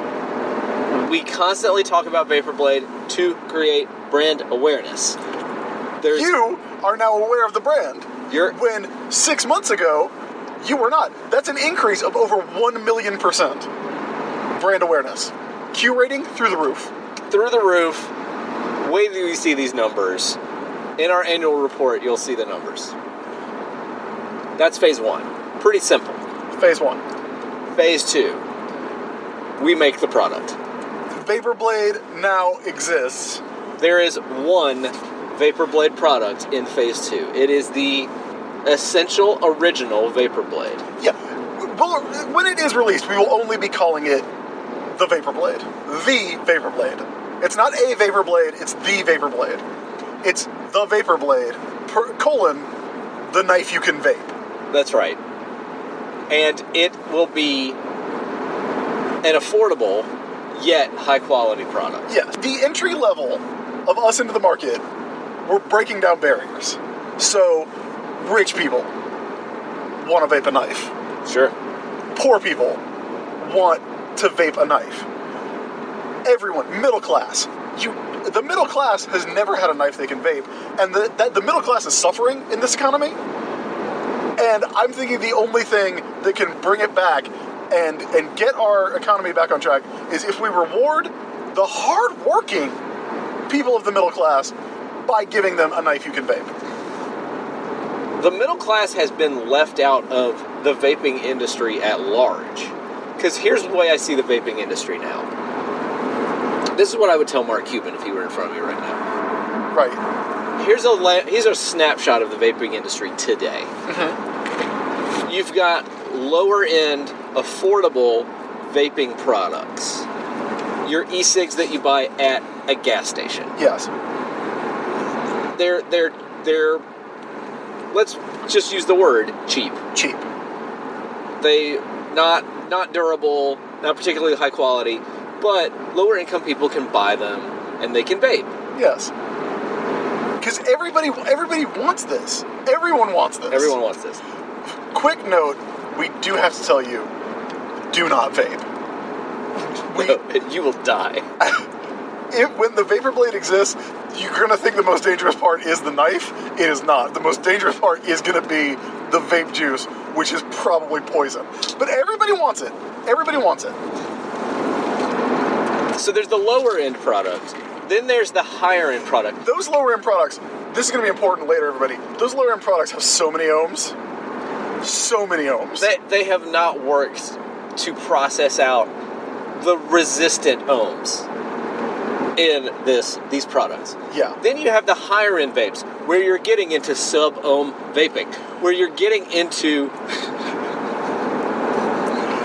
We constantly talk about Vaporblade to create brand awareness. There's You are now aware of the brand. You're When six months ago, you were not. That's an increase of over one million percent. Brand awareness. Q rating through the roof. through the roof. Wait till you see these numbers. In our annual report, you'll see the numbers. That's phase one. Pretty simple. Phase one. Phase two. We make the product. Vaporblade now exists. There is one Vaporblade product in phase two. It is the essential original Vaporblade. Yeah. Well, when it is released, we will only be calling it the Vaporblade. The Vaporblade. It's not a Vaporblade, it's the Vaporblade. It's the Vaporblade, per, colon, the knife you can vape. That's right. And it will be an affordable, yet high-quality product. Yeah, the entry level of us into the market, we're breaking down barriers. So, rich people want to vape a knife. Sure. Poor people want to vape a knife. Everyone, middle class. You, the middle class has never had a knife they can vape, and the, that, the middle class is suffering in this economy. And I'm thinking the only thing that can bring it back and and get our economy back on track is if we reward the hard-working people of the middle class by giving them a knife you can vape. The middle class has been left out of the vaping industry at large. Because here's the way I see the vaping industry now. This is what I would tell Mark Cuban if he were in front of me right now. Right. Here's a la- here's a snapshot of the vaping industry today. Mm-hmm. You've got lower end, affordable vaping products. Your e-cigs that you buy at a gas station. Yes. They're they're they're let's just use the word cheap. Cheap. They not not durable, not particularly high quality, but lower income people can buy them and they can vape. Yes. Because everybody, everybody wants this. Everyone wants this. Everyone wants this. Quick note, we do have to tell you, do not vape. We, You will die. if, when the Vaporblade exists, you're going to think the most dangerous part is the knife. It is not. The most dangerous part is going to be the vape juice, which is probably poison. But everybody wants it. Everybody wants it. So there's the lower end product. Then there's the higher end product. Those lower end products, this is going to be important later, everybody. Those lower end products have so many ohms. So many ohms. They, they have not worked to process out the resistant ohms in this these products. Yeah. Then you have the higher end vapes, where you're getting into sub-ohm vaping, where you're getting into The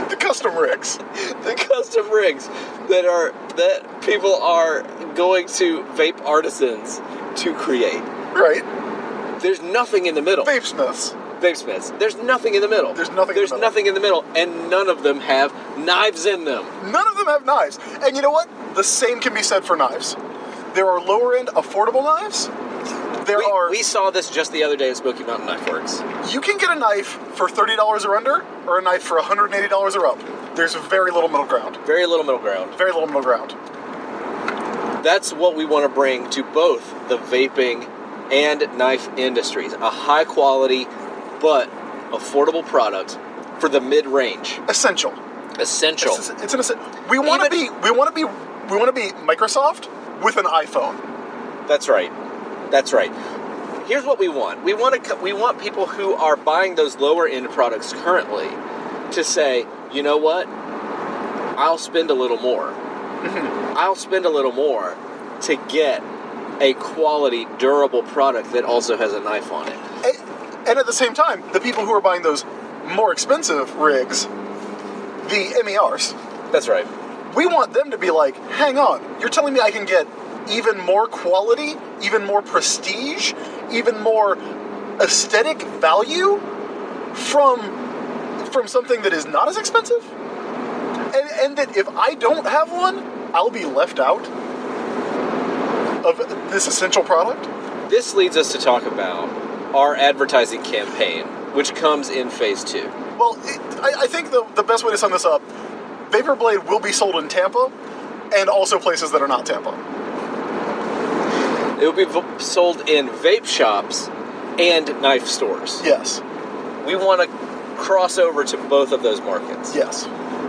custom rigs. The custom rigs that are that people are going to vape artisans to create. Right. There's nothing in the middle. Vape Smiths. Vape Smiths. There's nothing in the middle. There's nothing in There's the middle. nothing in the middle, and none of them have knives in them. None of them have knives. And you know what? The same can be said for knives. There are lower-end, affordable knives. There We, are... we saw this just the other day at Smoky Mountain Knife Works. You can get a knife for thirty dollars or under, or a knife for one hundred eighty dollars or up. There's very little middle ground. Very little middle ground. Very little middle ground. That's what we want to bring to both the vaping and knife industries. A high-quality but affordable product for the mid-range. Essential. Essential. It's, it's an essential. We want to be. Even- We want to be. We want to be Microsoft with an iPhone. That's right. That's right. Here's what we want. We want to. We want people who are buying those lower end products currently to say, you know what? I'll spend a little more. I'll spend a little more to get a quality, durable product that also has a knife on it. And, and at the same time, the people who are buying those more expensive rigs, the M E Rs, That's right. we want them to be like, hang on, you're telling me I can get even more quality, even more prestige, even more aesthetic value from from something that is not as expensive? And, and that if I don't have one, I'll be left out of this essential product? This leads us to talk about our advertising campaign, which comes in phase two. Well, it, I, I think the, the best way to sum this up, Vapor Blade will be sold in Tampa and also places that are not Tampa. It will be v- sold in vape shops and knife stores. Yes. We want to cross over to both of those markets. Yes.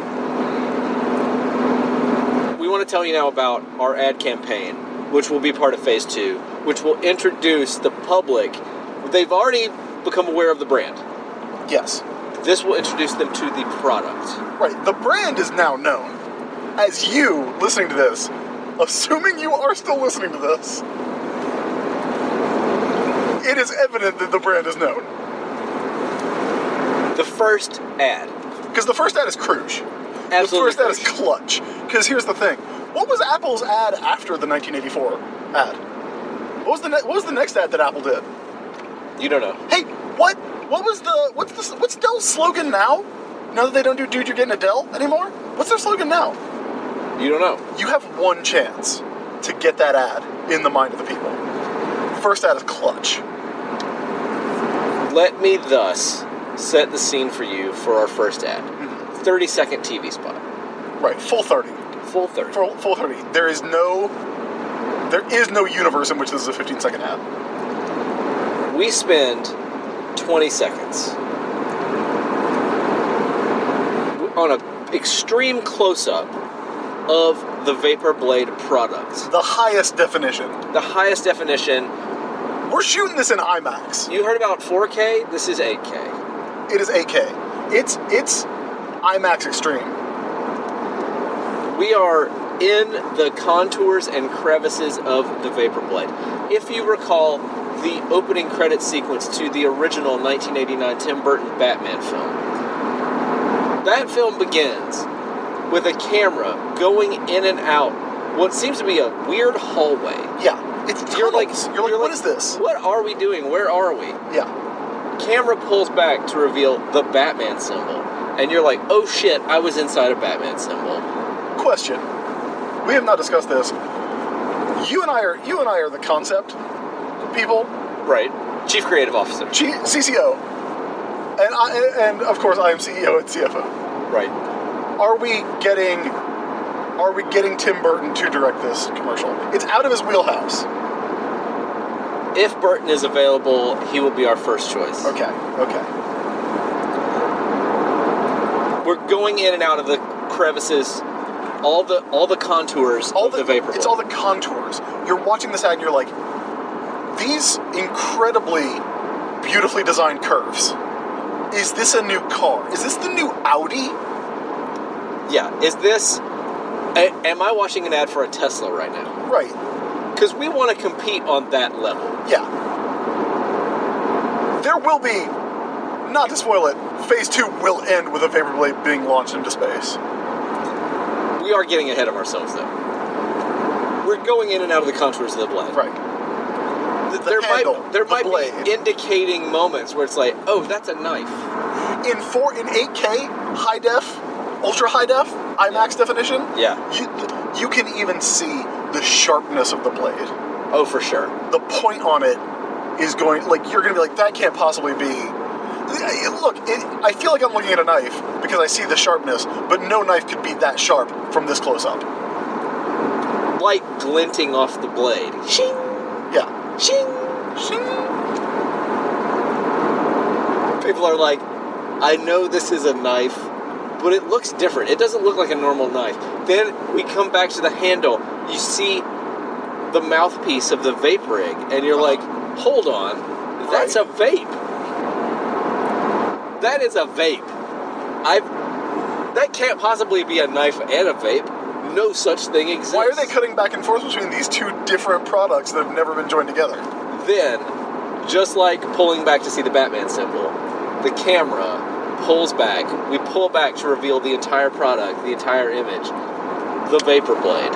We want to tell you now about our ad campaign, which will be part of phase two, which will introduce the public. They've already become aware of the brand. Yes. This will introduce them to the product. Right. The brand is now known. As you, listening to this, assuming you are still listening to this, it is evident that the brand is known. The first ad. Because the first ad is Cruise. Absolutely The first ad is Cruise. Clutch. Because here's the thing. What was Apple's ad after the nineteen eighty-four ad? What was the ne- what was the next ad that Apple did? You don't know. Hey, what what was the what's the what's Dell's slogan now? Now that they don't do "Dude, you're getting a Dell" anymore, what's their slogan now? You don't know. You have one chance to get that ad in the mind of the people. First ad is Clutch. Let me thus set the scene for you for our first ad. thirty second T V spot. Right, full thirty. Full thirty. Full, full thirty. There is no there is no universe in which this is a fifteen second ad. We spend twenty seconds on an extreme close-up of the Vapor Blade product. The highest definition. The highest definition. We're shooting this in IMAX. You heard about four K? This is eight K. It is eight K. It's it's IMAX Extreme. We are in the contours and crevices of the Vapor Blade. If you recall the opening credit sequence to the original nineteen eighty-nine Tim Burton Batman film, that film begins with a camera going in and out what seems to be a weird hallway. Yeah. It's You're like, tunnels. You're like, you're what like, is this? What are we doing? Where are we? Yeah. Camera pulls back to reveal the Batman symbol. And you're like, oh shit, I was inside a Batman symbol. Question. We have not discussed this. You and I are you and I are the concept people. Right. Chief Creative Officer. G- C C O. And I and of course I am C E O and C F O. Right. Are we getting are we getting Tim Burton to direct this commercial? It's out of his wheelhouse. If Burton is available, he will be our first choice. Okay. Okay. We're going in and out of the crevices, all the all the contours All of the, the Vapor it's Blade. all the contours. You're watching this ad and you're like, these incredibly beautifully designed curves. Is this a new car? Is this the new Audi? Yeah. Is this? A, am I watching an ad for a Tesla right now? Right. Because we want to compete on that level. Yeah. There will be not to spoil it, Phase two will end with a vapor blade being launched into space. We are getting ahead of ourselves, though. We're going in and out of the contours of the blade. Right. Th- The there handle, might there the might blade. be indicating moments where it's like, oh, that's a knife. In four in eight K high def, ultra high def, IMAX definition, Yeah. you you can even see the sharpness of the blade. Oh, for sure. The point on it is going like you're going to be like that can't possibly be. Look, it, I feel like I'm looking at a knife because I see the sharpness, but no knife could be that sharp from this close up. Light glinting off the blade. Shing! Yeah. Shing! Shing. People are like, I know this is a knife, but it looks different. It doesn't look like a normal knife. Then we come back to the handle. You see the mouthpiece of the vape rig, and you're like, hold on, that's Right. a vape. That is a vape. I've. That can't possibly be a knife and a vape. No such thing exists. Why are they cutting back and forth between these two different products that have never been joined together? Then, just like pulling back to see the Batman symbol, the camera pulls back. We pull back to reveal the entire product, the entire image. The Vapor Blade.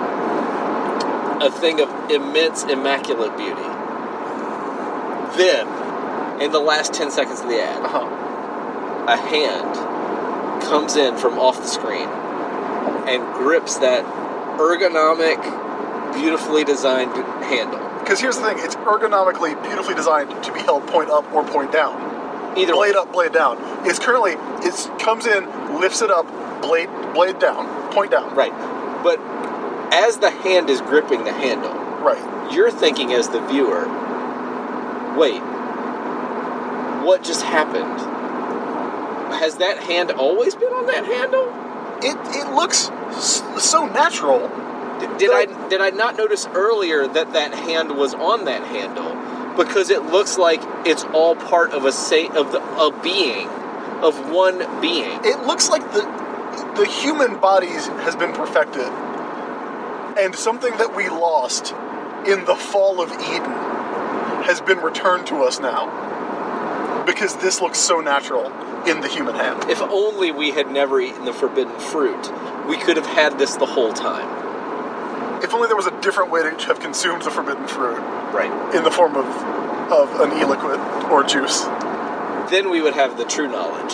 A thing of immense, immaculate beauty. Then, in the last ten seconds of the ad, Uh-huh. a hand comes in from off the screen and grips that ergonomic, beautifully designed handle. Because here's the thing, it's ergonomically beautifully designed to be held point up or point down. Either Blade way. up, blade down. It's currently, it comes in, lifts it up, blade blade down, point down. Right. But as the hand is gripping the handle, Right. you're thinking as the viewer, wait, what just happened? Has that hand always been on that handle? It it looks s- so natural. D- Did I did I not notice earlier that that hand was on that handle? Because it looks like it's all part of a say of the a being, of one being. It looks like the the human bodies has been perfected, and something that we lost in the fall of Eden has been returned to us now. Because this looks so natural in the human hand. If only we had never eaten the forbidden fruit, we could have had this the whole time. If only there was a different way to have consumed the forbidden fruit Right. in the form of of an e-liquid or juice. Then we would have the true knowledge.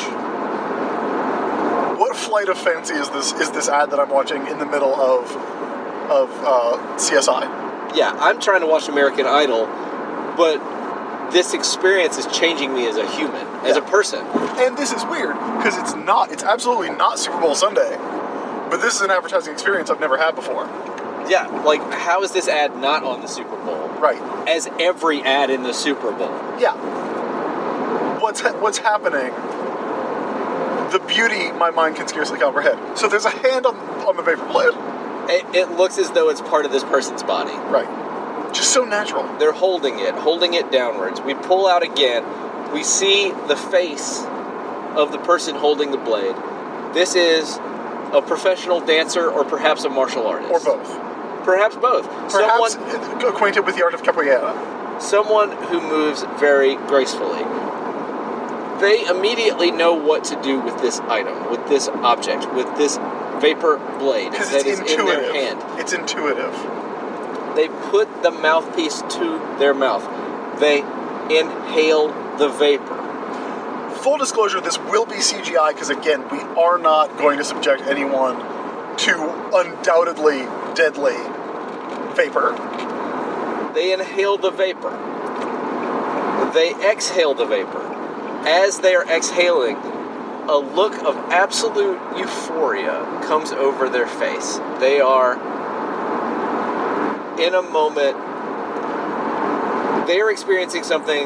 What flight of fancy is this? Is this ad that I'm watching in the middle of of uh, C S I? Yeah, I'm trying to watch American Idol, but this experience is changing me as a human, as a Yeah. person. And this is weird because it's not. It's absolutely not Super Bowl Sunday. But this is an advertising experience I've never had before. Yeah, like, how is this ad not on the Super Bowl? Right. As every ad in the Super Bowl. Yeah. What's ha- what's happening? The beauty my mind can scarcely comprehend. So there's a hand on on the vapor blade. It, it looks as though it's part of this person's body. Right. Just so natural. They're holding it, holding it downwards. We pull out again. We see the face of the person holding the blade. This is a professional dancer or perhaps a martial artist. Or both. Perhaps both. Perhaps Someone, acquainted with the art of capoeira. someone who moves very gracefully. They immediately know what to do with this item, with this object, with this vapor blade Because that it's is in their intuitive. hand. It's intuitive. They put the mouthpiece to their mouth. They inhale the vapor. Full disclosure, this will be C G I because, again, we are not going to subject anyone to undoubtedly deadly vapor. They inhale the vapor. They exhale the vapor. As they are exhaling, a look of absolute euphoria comes over their face. They are in a moment, they are experiencing something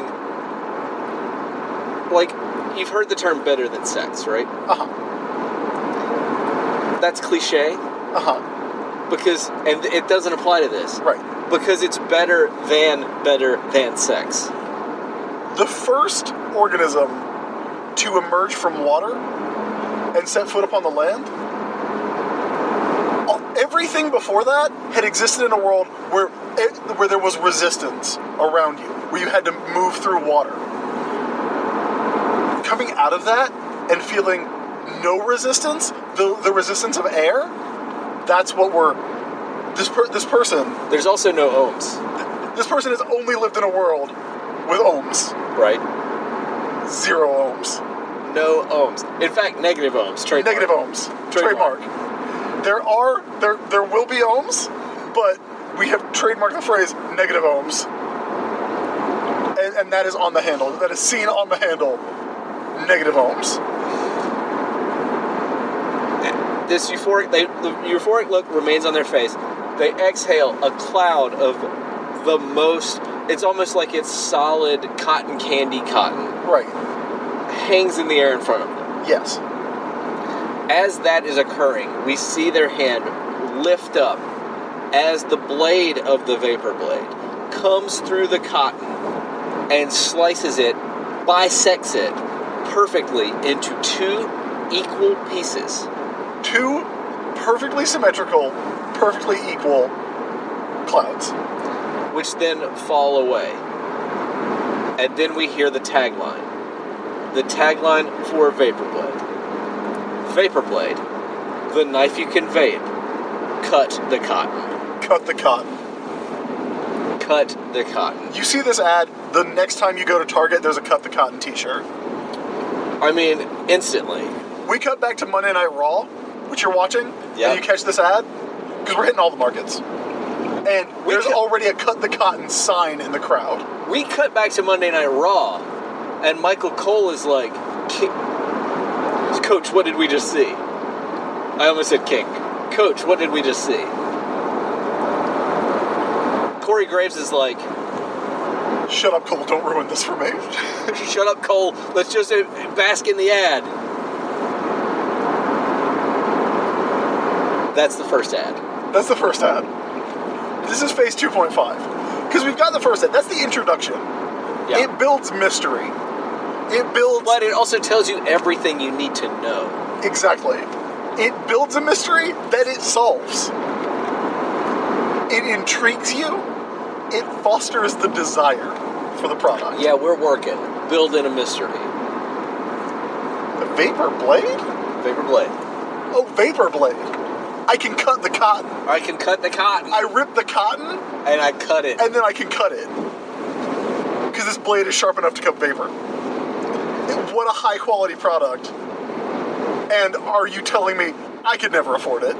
like, you've heard the term better than sex, right? Uh-huh. That's cliche, Uh-huh. because, and it doesn't apply to this, Right. because it's better than better than sex. The first organism to emerge from water and set foot upon the land, everything before that had existed in a world where it, where there was resistance around you, where you had to move through water. coming out of that and feeling no resistance, the the resistance of air, that's what we're, this per, this person, There's also no ohms, this person has only lived in a world with ohms. right? Zero ohms. No ohms. In fact, negative ohms. Trademark. Negative ohms. Trademark. Trademark. There are, there there will be ohms, but we have trademarked the phrase negative ohms. And, and that is on the handle. That is seen on the handle. Negative ohms. This euphoric, they, the euphoric look remains on their face. They exhale a cloud of the most, it's almost like it's solid cotton candy cotton. Right. Hangs in the air in front of them. Yes. As that is occurring, we see their hand lift up as the blade of the vapor blade comes through the cotton and slices it, bisects it perfectly into two equal pieces. Two perfectly symmetrical, perfectly equal clouds. Which then fall away. And then we hear the tagline. The tagline for Vapor Blade. Vapor Blade, the knife you can vape. Cut the cotton. Cut the cotton. Cut the cotton. You see this ad, the next time you go to Target, there's a Cut the Cotton t-shirt. I mean, instantly. We cut back to Monday Night Raw, which you're watching, Yep. and you catch this ad, because we're hitting all the markets. And We there's cut- already a Cut the Cotton sign in the crowd. We cut back to Monday Night Raw, and Michael Cole is like, "Ki- Coach, what did we just see? I almost said King. Coach, what did we just see? Corey Graves is like, Shut up, Cole, don't ruin this for me. shut up, Cole. Let's just uh, bask in the ad. That's the first ad. That's the first ad. This is phase two point five. Because we've got the first ad. That's the introduction. Yeah. It builds mystery. It builds... But it also tells you everything you need to know. Exactly. It builds a mystery that it solves. It intrigues you. It fosters the desire for the product. Yeah, we're working. Building a mystery. The Vapor Blade? Vapor Blade. Oh, Vapor Blade. I can cut the cotton. I can cut the cotton. I rip the cotton, and I cut it. and then I can cut it. Because this blade is sharp enough to cut vapor. What a high quality product. And are you telling me I could never afford it?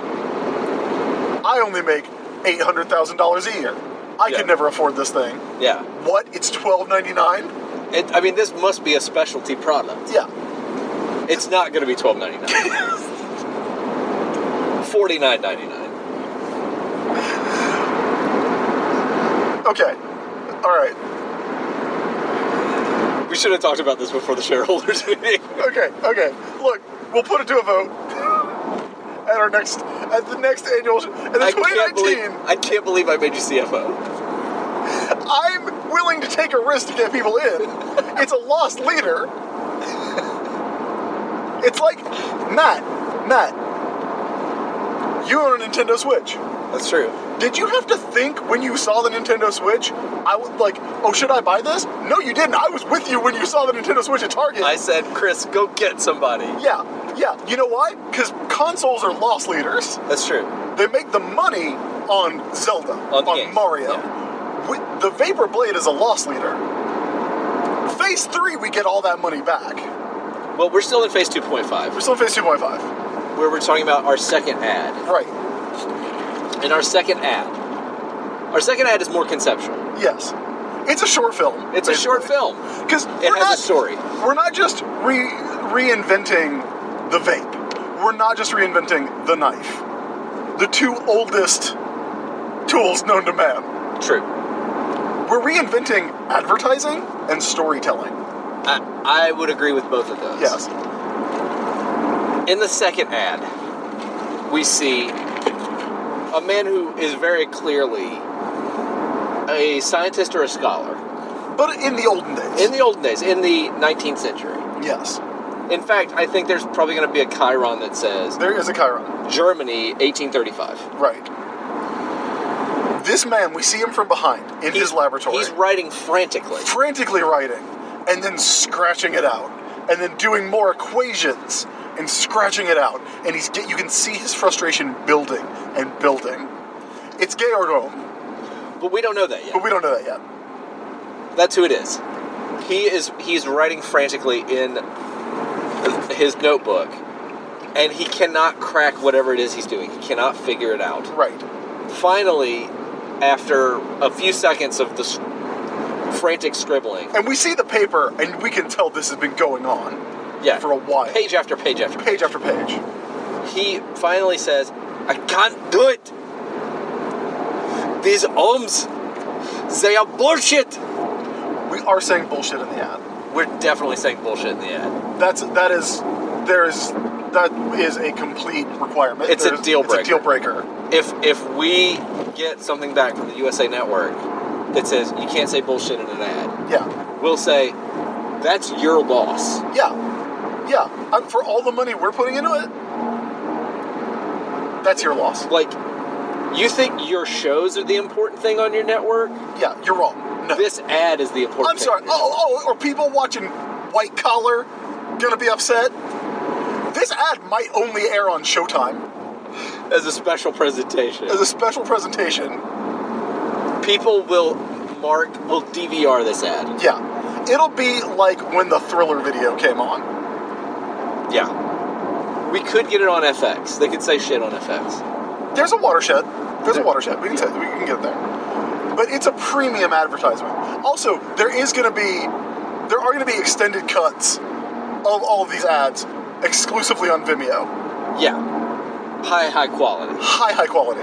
I only make eight hundred thousand dollars a year. I Yeah. could never afford this thing. Yeah. What? It's twelve ninety-nine? It, I mean, this must be a specialty product. Yeah. It's not going to be twelve ninety-nine. forty-nine ninety-nine. Okay. All right. We should have talked about this before the shareholders meeting. Okay. Okay. Look, we'll put it to a vote at our next at the next annual at the I twenty can't, believe, nineteen. I can't believe I made you C F O. I'm willing to take a risk to get people in. It's a lost leader. It's like Matt. Matt. You own a Nintendo Switch. That's true. Did you have to think when you saw the Nintendo Switch? I was like, oh, should I buy this? No, you didn't. I was with you when you saw the Nintendo Switch at Target. I said, Chris, go get somebody. Yeah, yeah. You know why? Because consoles are loss leaders. That's true. They make the money on Zelda, On the games, Mario. yeah. With, the Vapor Blade is a loss leader. Phase three, we get all that money back. Well, we're still in phase two point five, We're still in phase two point five. where we're talking about our second ad. Right. And our second ad. Our second ad is more conceptual. Yes. It's a short film. It's a short film. Because It we're has not, a story. We're not just re- reinventing the vape. We're not just reinventing the knife. The two oldest tools known to man. True. We're reinventing advertising and storytelling. I, I would agree with both of those. Yes. In the second ad, we see a man who is very clearly a scientist or a scholar. But in the olden days. In the olden days, in the nineteenth century. Yes. In fact, I think there's probably going to be a chyron that says There is a Chiron. Germany, eighteen thirty-five. Right. This man, we see him from behind in his laboratory. He's writing frantically. frantically writing and then scratching it out. and then doing more equations and scratching it out. And he's get you can see his frustration building and building. It's Georgom, But we don't know that yet. but we don't know that yet. That's who it is. He is he's writing frantically in his notebook, and he cannot crack whatever it is he's doing. He cannot figure it out. Right. Finally, after a few seconds of this frantic scribbling, And we see the paper, and we can tell this has been going on yeah, for a while. page after page after page, Page after page. he finally says, "I can't do it. These ohms, they are bullshit." We are saying bullshit in the ad. We're definitely saying bullshit in the ad. That's that is there is that is a complete requirement. It's a There's- deal It's a deal breaker. If if we get something back from the U S A Network that says you can't say bullshit in an ad, Yeah, we'll say that's your loss. yeah, yeah. Uh, For all the money we're putting into it, that's your loss. Like, you think your shows are the important thing on your network? Yeah, you're wrong. No, This ad is the important I'm thing. sorry. Oh, oh, are people watching White Collar gonna be upset? This ad might only air on Showtime As a special presentation. as a special presentation. People will mark, will D V R this ad. Yeah, it'll be like when the Thriller video came on. Yeah. We could get it on F X. They could say shit on F X. There's a watershed. There's a There- watershed. We can say, we can get there. But it's a premium advertisement. Also, there is going to be there are going to be extended cuts of all of these ads exclusively on Vimeo. Yeah. High, high quality. High, high quality.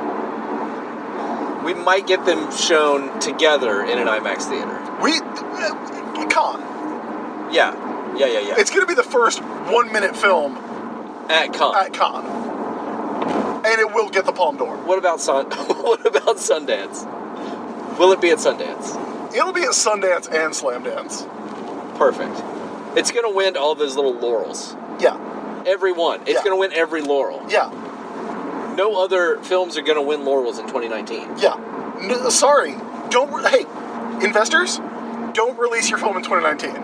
We might get them shown together in an IMAX theater. We uh, Con. Yeah. Yeah, yeah, yeah. It's going to be the first one minute film at Con. at Con, and it will get the Palme d'Or. What about Sun? What about Sundance? Will it be at Sundance? It'll be at Sundance and Slamdance. Perfect. It's gonna win all those little laurels. Yeah, Every one. It's Yeah. gonna win every laurel. yeah, No other films are gonna win laurels in twenty nineteen. yeah. No, sorry, don't. Re- hey, investors, don't release your film in twenty nineteen.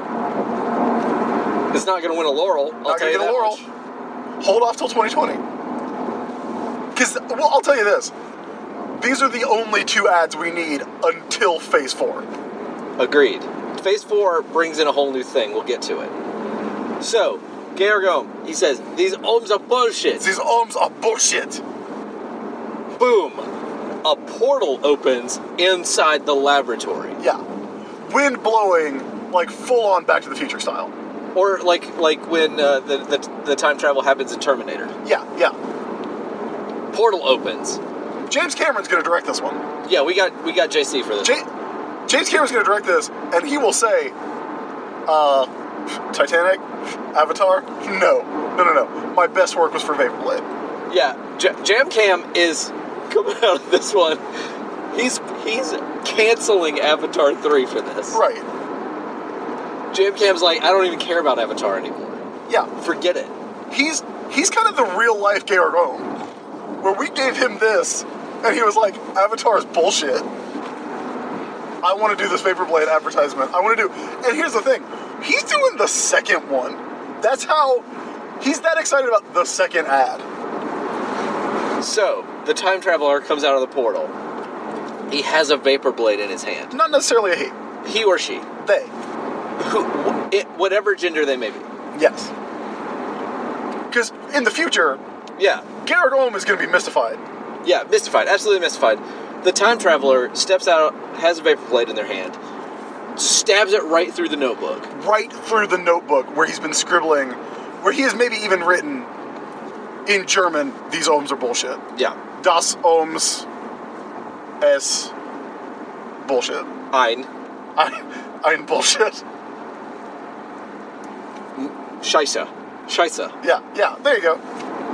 It's not gonna win a laurel. I'll Not tell gonna you get a that laurel. much. Hold off till twenty twenty. Because, well, I'll tell you this. These are the only two ads we need until Phase four. Agreed. Phase four brings in a whole new thing. We'll get to it. So, Georgom, he says, these ohms are bullshit. These ohms are bullshit. Boom. A portal opens inside the laboratory. Yeah. Wind blowing, like, full-on Back to the Future style. Or like like when uh, the, the the time travel happens in Terminator. Yeah, yeah. Portal opens. James Cameron's going to direct this one. Yeah, we got we got J C for this. J- James Cameron's going to direct this, and he will say, uh, Titanic? Avatar? No. No, no, no. My best work was for Vaporblade. Yeah, J- Jam Cam is coming out of this one. He's he's canceling Avatar three for this. Right. Jam Cam's like, I don't even care about Avatar anymore. Yeah. Forget it. He's he's kind of the real-life Georgom, where we gave him this, and he was like, Avatar's bullshit. I want to do this Vaporblade advertisement. I want to do... And here's the thing. He's doing the second one. That's how... He's that excited about the second ad. So, the time traveler comes out of the portal. He has a vapor blade in his hand. Not necessarily a he. He or she. They. Who, it, whatever gender they may be. Yes. Because in the future, Yeah. Georgom is going to be mystified. Yeah, mystified. Absolutely mystified. The time traveler steps out, has a vapor blade in their hand, stabs it right through the notebook. Right through the notebook where he's been scribbling, where he has maybe even written in German, these ohms are bullshit. Yeah. Das ohms es bullshit. Ein. Ein, ein bullshit. Scheisse. Scheisse. Yeah, yeah, there you go.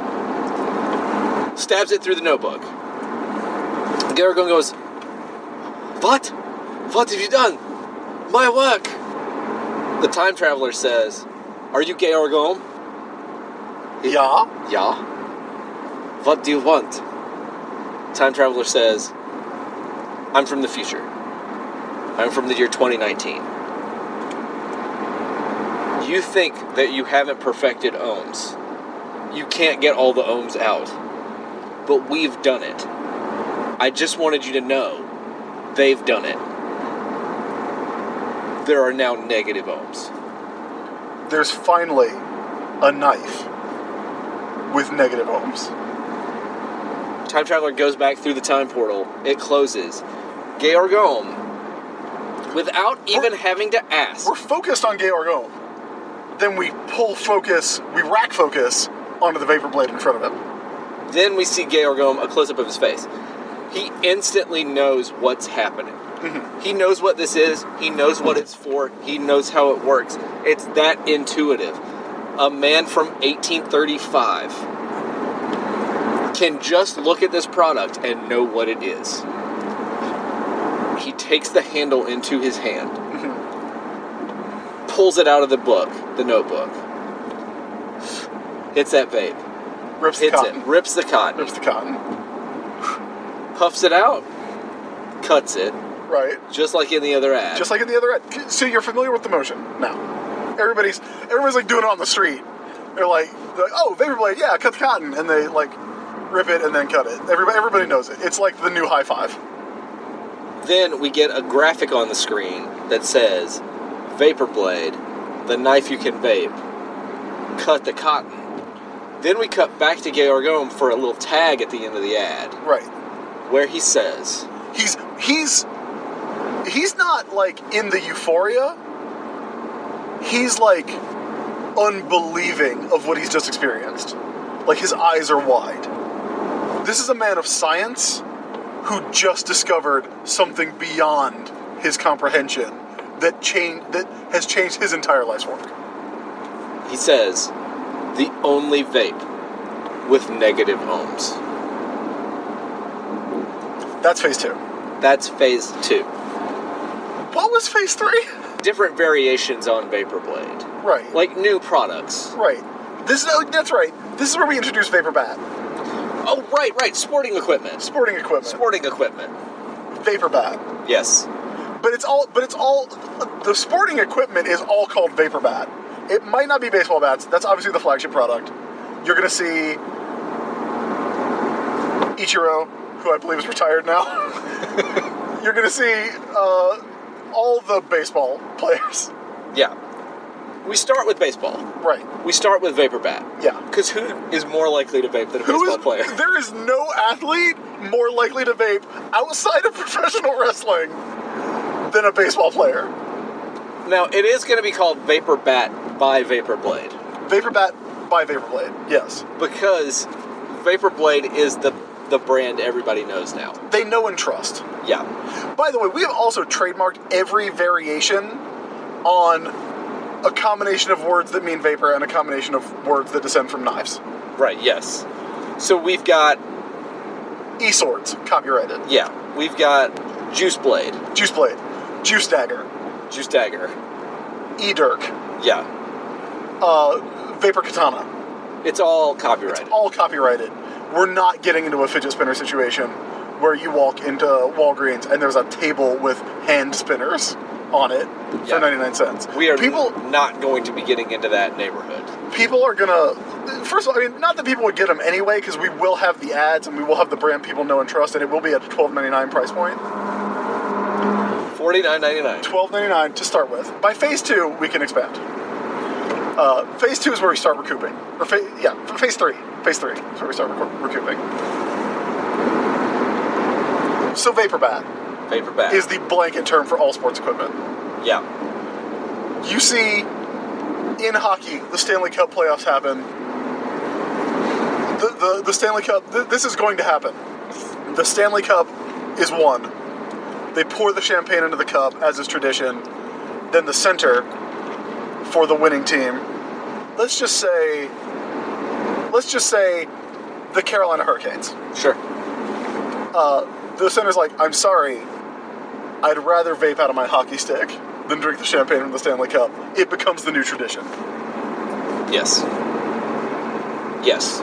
Stabs it through the notebook. Georgom goes, What? What have you done? My work! The time traveler says, Are you Georgom? Yeah. Yeah. What do you want? Time traveler says, I'm from the future. I'm from the year twenty nineteen. You think that you haven't perfected ohms. You can't get all the ohms out. But we've done it. I just wanted you to know, they've done it. There are now negative ohms. There's finally a knife with negative ohms. Time Traveler goes back through the time portal. It closes. Georg Ohm, without even We're- having to ask. We're focused on Georg Ohm. Then we pull focus, we rack focus onto the vapor blade in front of him. Then we see Georg Ohm, a close-up of his face. He instantly knows what's happening. Mm-hmm. He knows what this is. He knows what it's for. He knows how it works. It's that intuitive. A man from eighteen thirty-five can just look at this product and know what it is. He takes the handle into his hand, Mm-hmm. pulls it out of the book, the notebook, hits that vape, Rips the hits cotton. it, rips the cotton, Rips the cotton. puffs it out, cuts it, Right. just like in the other ad. Just like in the other ad. So you're familiar with the motion now. Everybody's everybody's like doing it on the street. They're like, they're like oh, vapor blade, yeah, cut the cotton, and they like rip it and then cut it. Everybody, everybody knows it. It's like the new high five. Then we get a graphic on the screen that says, Vapor Blade, the knife you can vape, cut the cotton. Then we cut back to Georg Ohm for a little tag at the end of the ad, Right. where he says, He's he's he's not like in the euphoria. He's like unbelieving of what he's just experienced. Like his eyes are wide. This is a man of science who just discovered something beyond his comprehension that changed that has changed his entire life's work. he says, the only vape with negative ohms. That's phase two. That's phase two. What was phase three? Different variations on Vapor Blade. Right. Like new products. Right. This is oh, that's right. This is where we introduce Vapor Bat. Oh, right, right. Sporting equipment. Sporting equipment. Sporting equipment. Vapor Bat. Yes. But it's all but it's all the sporting equipment is all called Vapor Bat. It might not be baseball bats. That's obviously the flagship product. You're gonna see Ichiro, who I believe is retired now. You're gonna see uh, all the baseball players. Yeah. We start with baseball. Right. We start with Vapor Bat. Yeah. Because who is more likely to vape than a Who baseball is, player? There is no athlete more likely to vape outside of professional wrestling than a baseball player. Now, it is going to be called Vapor Bat by Vapor Blade. Vapor Bat by Vapor Blade, yes. Because Vapor Blade is the, the brand everybody knows now. They know and trust. Yeah. By the way, we have also trademarked every variation on a combination of words that mean vapor and a combination of words that descend from knives. Right, yes. So we've got, E-swords, copyrighted. yeah, we've got Juice Blade, Juice Blade, Juice Dagger, Juice Dagger. E-Dirk, Yeah. uh, Vapor Katana. It's all copyrighted. All copyrighted. We're not getting into a fidget spinner situation where you walk into Walgreens and there's a table with hand spinners on it Yeah. for ninety-nine cents. We are people not going to be getting into that neighborhood. people are gonna first of all, I mean, not that people would get them anyway, because we will have the ads and we will have the brand people know and trust, and it will be at a twelve ninety-nine price point. forty-nine ninety-nine. twelve ninety-nine to start with. By phase two, we can expand. Uh, phase two is where we start recouping. Or fa- yeah, for phase three. Phase three is where we start rec- recouping. So Vapor Bat Vapor Bat. is the blanket term for all sports equipment. yeah. You see, in hockey, the Stanley Cup playoffs happen. The, the, the Stanley Cup, th- this is going to happen. The Stanley Cup is won. They pour the champagne into the cup, as is tradition. Then the center for the winning team, let's just say, let's just say the Carolina Hurricanes. Sure. Uh, the center's like, I'm sorry, I'd rather vape out of my hockey stick than drink the champagne from the Stanley Cup. It becomes the new tradition. Yes. Yes.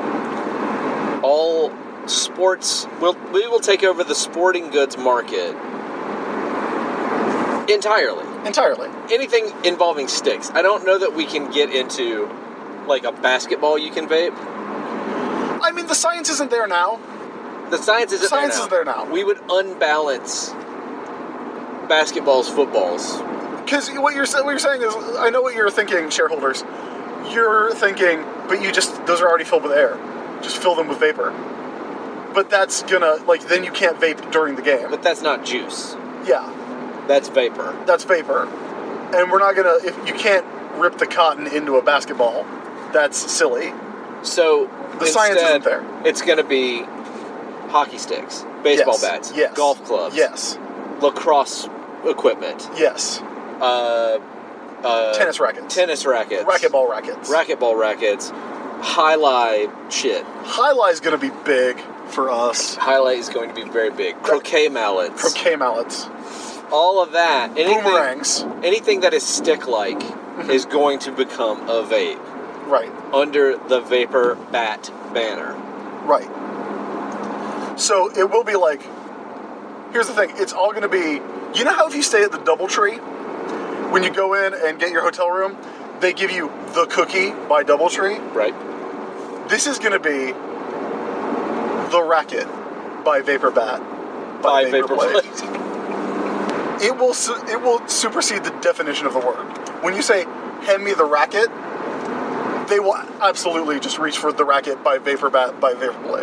All sports will we will take over the sporting goods market entirely. Entirely. Anything involving sticks. I don't know that we can get into, like, a basketball you can vape. I mean, the science isn't there now. The science isn't Science there now. is there now. We would unbalance basketballs, footballs. Because what you're what you're saying is, I know what you're thinking, shareholders. You're thinking, but you just those are already filled with air. Just fill them with vapor. But that's gonna like then you can't vape during the game. But that's not juice. Yeah, That's vapor. that's vapor, and we're not gonna. If you can't rip the cotton into a basketball, that's silly. So The science instead, isn't there. It's going to be hockey sticks, baseball Yes. bats, Yes. golf clubs, Yes, lacrosse equipment, yes. uh, uh, Tennis rackets, tennis rackets, racquetball rackets. racquetball rackets, highlight shit. Highlight's gonna be big for us. Highlight is going to be very big. Croquet mallets, Croquet mallets, all of that. Anything, boomerangs. anything that is stick-like is going to become a vape Right, under the Vapor Bat banner. right. So it will be like. Here's the thing. It's all gonna be. You know how if you stay at the DoubleTree, when you go in and get your hotel room, they give you the cookie by DoubleTree. Right? This is gonna be the racket by Vapor Bat By Vapor Vapor Blade. Blade. It will su- it will supersede the definition of the word. When you say "hand me the racket," they will absolutely just reach for the racket by Vapor Bat by Vapor Blade.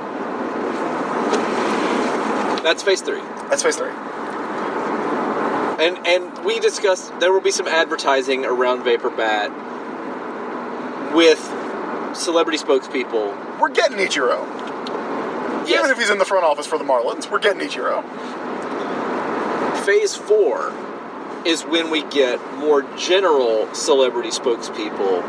That's phase three. That's phase three. And and we discussed there will be some advertising around Vapor Bat with celebrity spokespeople. We're getting Ichiro. Yes. Even if he's in the front office for the Marlins, we're getting Ichiro. Phase four is when we get more general celebrity spokespeople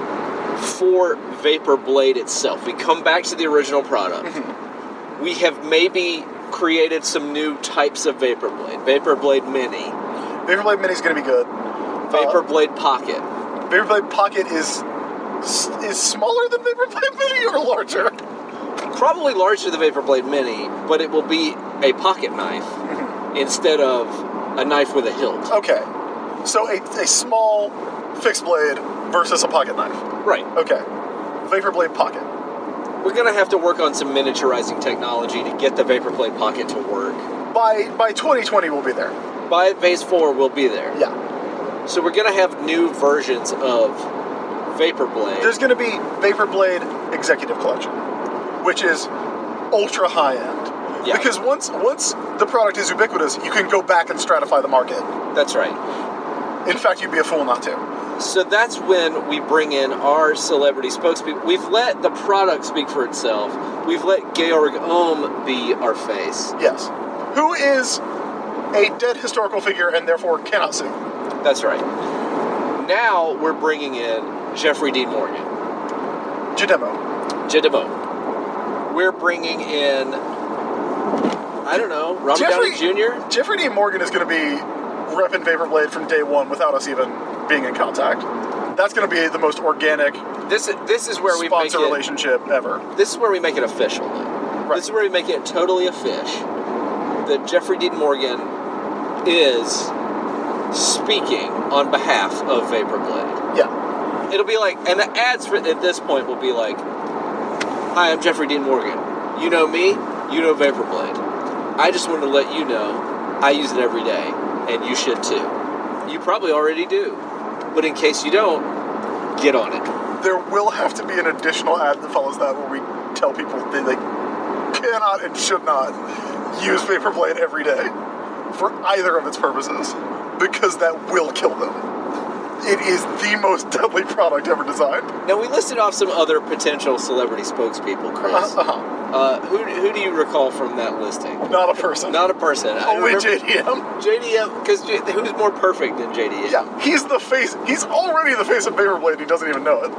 for Vapor Blade itself. We come back to the original product. Mm-hmm. We have maybe created some new types of Vapor Blade. Vapor Blade Mini, Vapor Blade Mini is going to be good. Vapor Uh, Blade Pocket. Vapor Blade Pocket is is smaller than Vapor Blade Mini or larger? Probably larger than Vapor Blade Mini, but it will be a pocket knife Mm-hmm. instead of a knife with a hilt. Okay. So a, a small fixed blade versus a pocket knife. Right. Okay. Vapor Blade Pocket. We're going to have to work on some miniaturizing technology to get the Vapor Blade Pocket to work. By by twenty twenty, we'll be there. By phase four, we'll be there. Yeah. So we're going to have new versions of Vapor Blade. There's going to be Vapor Blade Executive Collection, which is ultra high end. Yeah. Because once once the product is ubiquitous, you can go back and stratify the market. That's right. In fact, you'd be a fool not to. So that's when we bring in our celebrity spokespeople. We've let the product speak for itself. We've let Georg Ohm be our face. Yes. Who is a dead historical figure and therefore cannot sue. That's right. Now we're bringing in Jeffrey Dean Morgan. Jademo. Jademo. We're bringing in, I don't know, Robert Jeffrey- Downey Junior? Jeffrey Dean Morgan is going to be repping Vapor Blade from day one without us even being in contact. That's going to be the most organic This is, this is where we make sponsor it, relationship ever. this is where we make it official. Then. Right. This is where we make it totally official that Jeffrey Dean Morgan is speaking on behalf of Vapor Blade. Yeah. It'll be like, and the ads for, at this point will be like, "Hi, I'm Jeffrey Dean Morgan. You know me, you know Vapor Blade. I just wanted to let you know I use it every day, and you should too. You probably already do, but in case you don't, get on it." There will have to be an additional ad that follows that where we tell people they, they cannot and should not use Vapor Blade every day for either of its purposes, because that will kill them. It is the most deadly product ever designed. Now, we listed off some other potential celebrity spokespeople, Chris. Uh-huh. Uh, who, who do you recall from that listing? Not a person. Not a person. I Only remember- J D M. J D M, because who's more perfect than J D M? Yeah, he's the face. He's already the face of Vapor Blade. He doesn't even know it.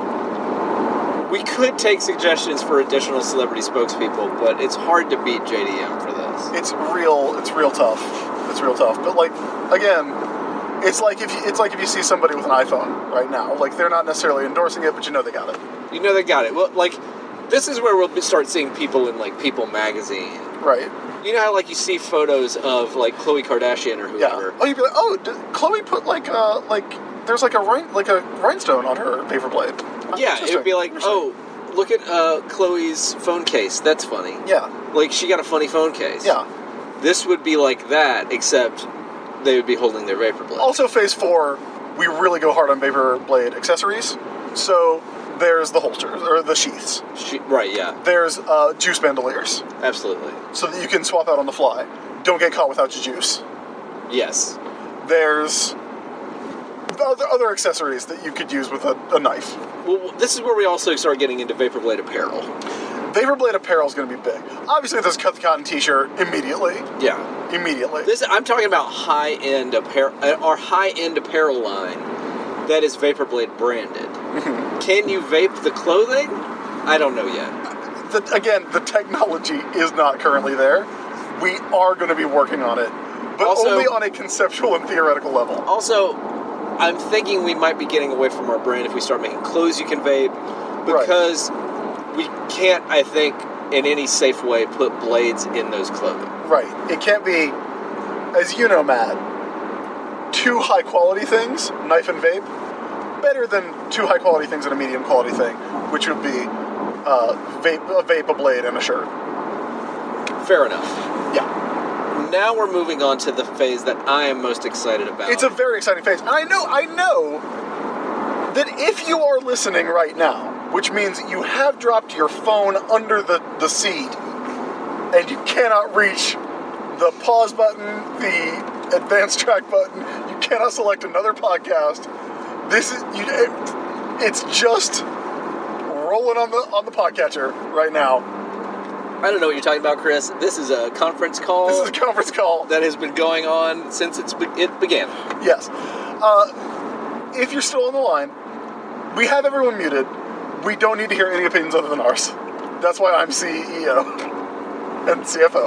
We could take suggestions for additional celebrity spokespeople, but it's hard to beat J D M for this. It's real. It's real tough. It's real tough. But like, again, it's like if you, it's like if you see somebody with an iPhone right now. Like they're not necessarily endorsing it, but you know they got it. You know they got it. Well, like, This is where we'll start seeing people in, like, People magazine. Right. You know how, like, you see photos of, like, Khloe Kardashian or Yeah. whoever? Oh, you'd be like, oh, did Chloe put like uh like there's like a rhin- like a rhinestone on her vapor blade. Oh, Yeah, it would be like, interesting. oh, look at uh, Chloe's phone case. That's funny. Yeah. Like, she got a funny phone case. Yeah. This would be like that, except they would be holding their vapor blade. Also, phase four, we really go hard on vapor blade accessories. So there's the holsters or the sheaths. She, right, yeah. There's uh, juice bandoliers, Absolutely. so that you can swap out on the fly. Don't get caught without your juice. Yes. There's other, other accessories that you could use with a, a knife. Well, this is where we also start getting into vapor blade apparel. Vapor blade apparel is going to be big. Obviously, there's cut the cotton t-shirt immediately. Yeah. Immediately. This I'm talking about high-end apparel, uh, our high-end apparel line that is vapor blade branded. Mm-hmm. Can you vape the clothing? I don't know yet. The, again, the technology is not currently there. We are going to be working on it, but Also- only on a conceptual and theoretical level. Also, I'm thinking we might be getting away from our brand if we start making clothes you can vape, because we can't, I think, in any safe way, put blades in those clothing. Right. It can't be, as you know, Matt, two high-quality things, knife and vape, better than two high-quality things and a medium-quality thing, which would be uh, vape, a vape, a blade, and a shirt. Fair enough. Yeah. Now we're moving on to the phase that I am most excited about. It's a very exciting phase. And I know, I know that if you are listening right now, which means you have dropped your phone under the, the seat and you cannot reach the pause button, the advanced track button, you cannot select another podcast. This is you, it, it's just rolling on the on the podcatcher right now. I don't know what you're talking about, Chris. This is a conference call This is a conference call. that has been going on since it's be- it began. Yes. Uh, if you're still on the line, we have everyone muted. We don't need to hear any opinions other than ours. That's why I'm C E O and C F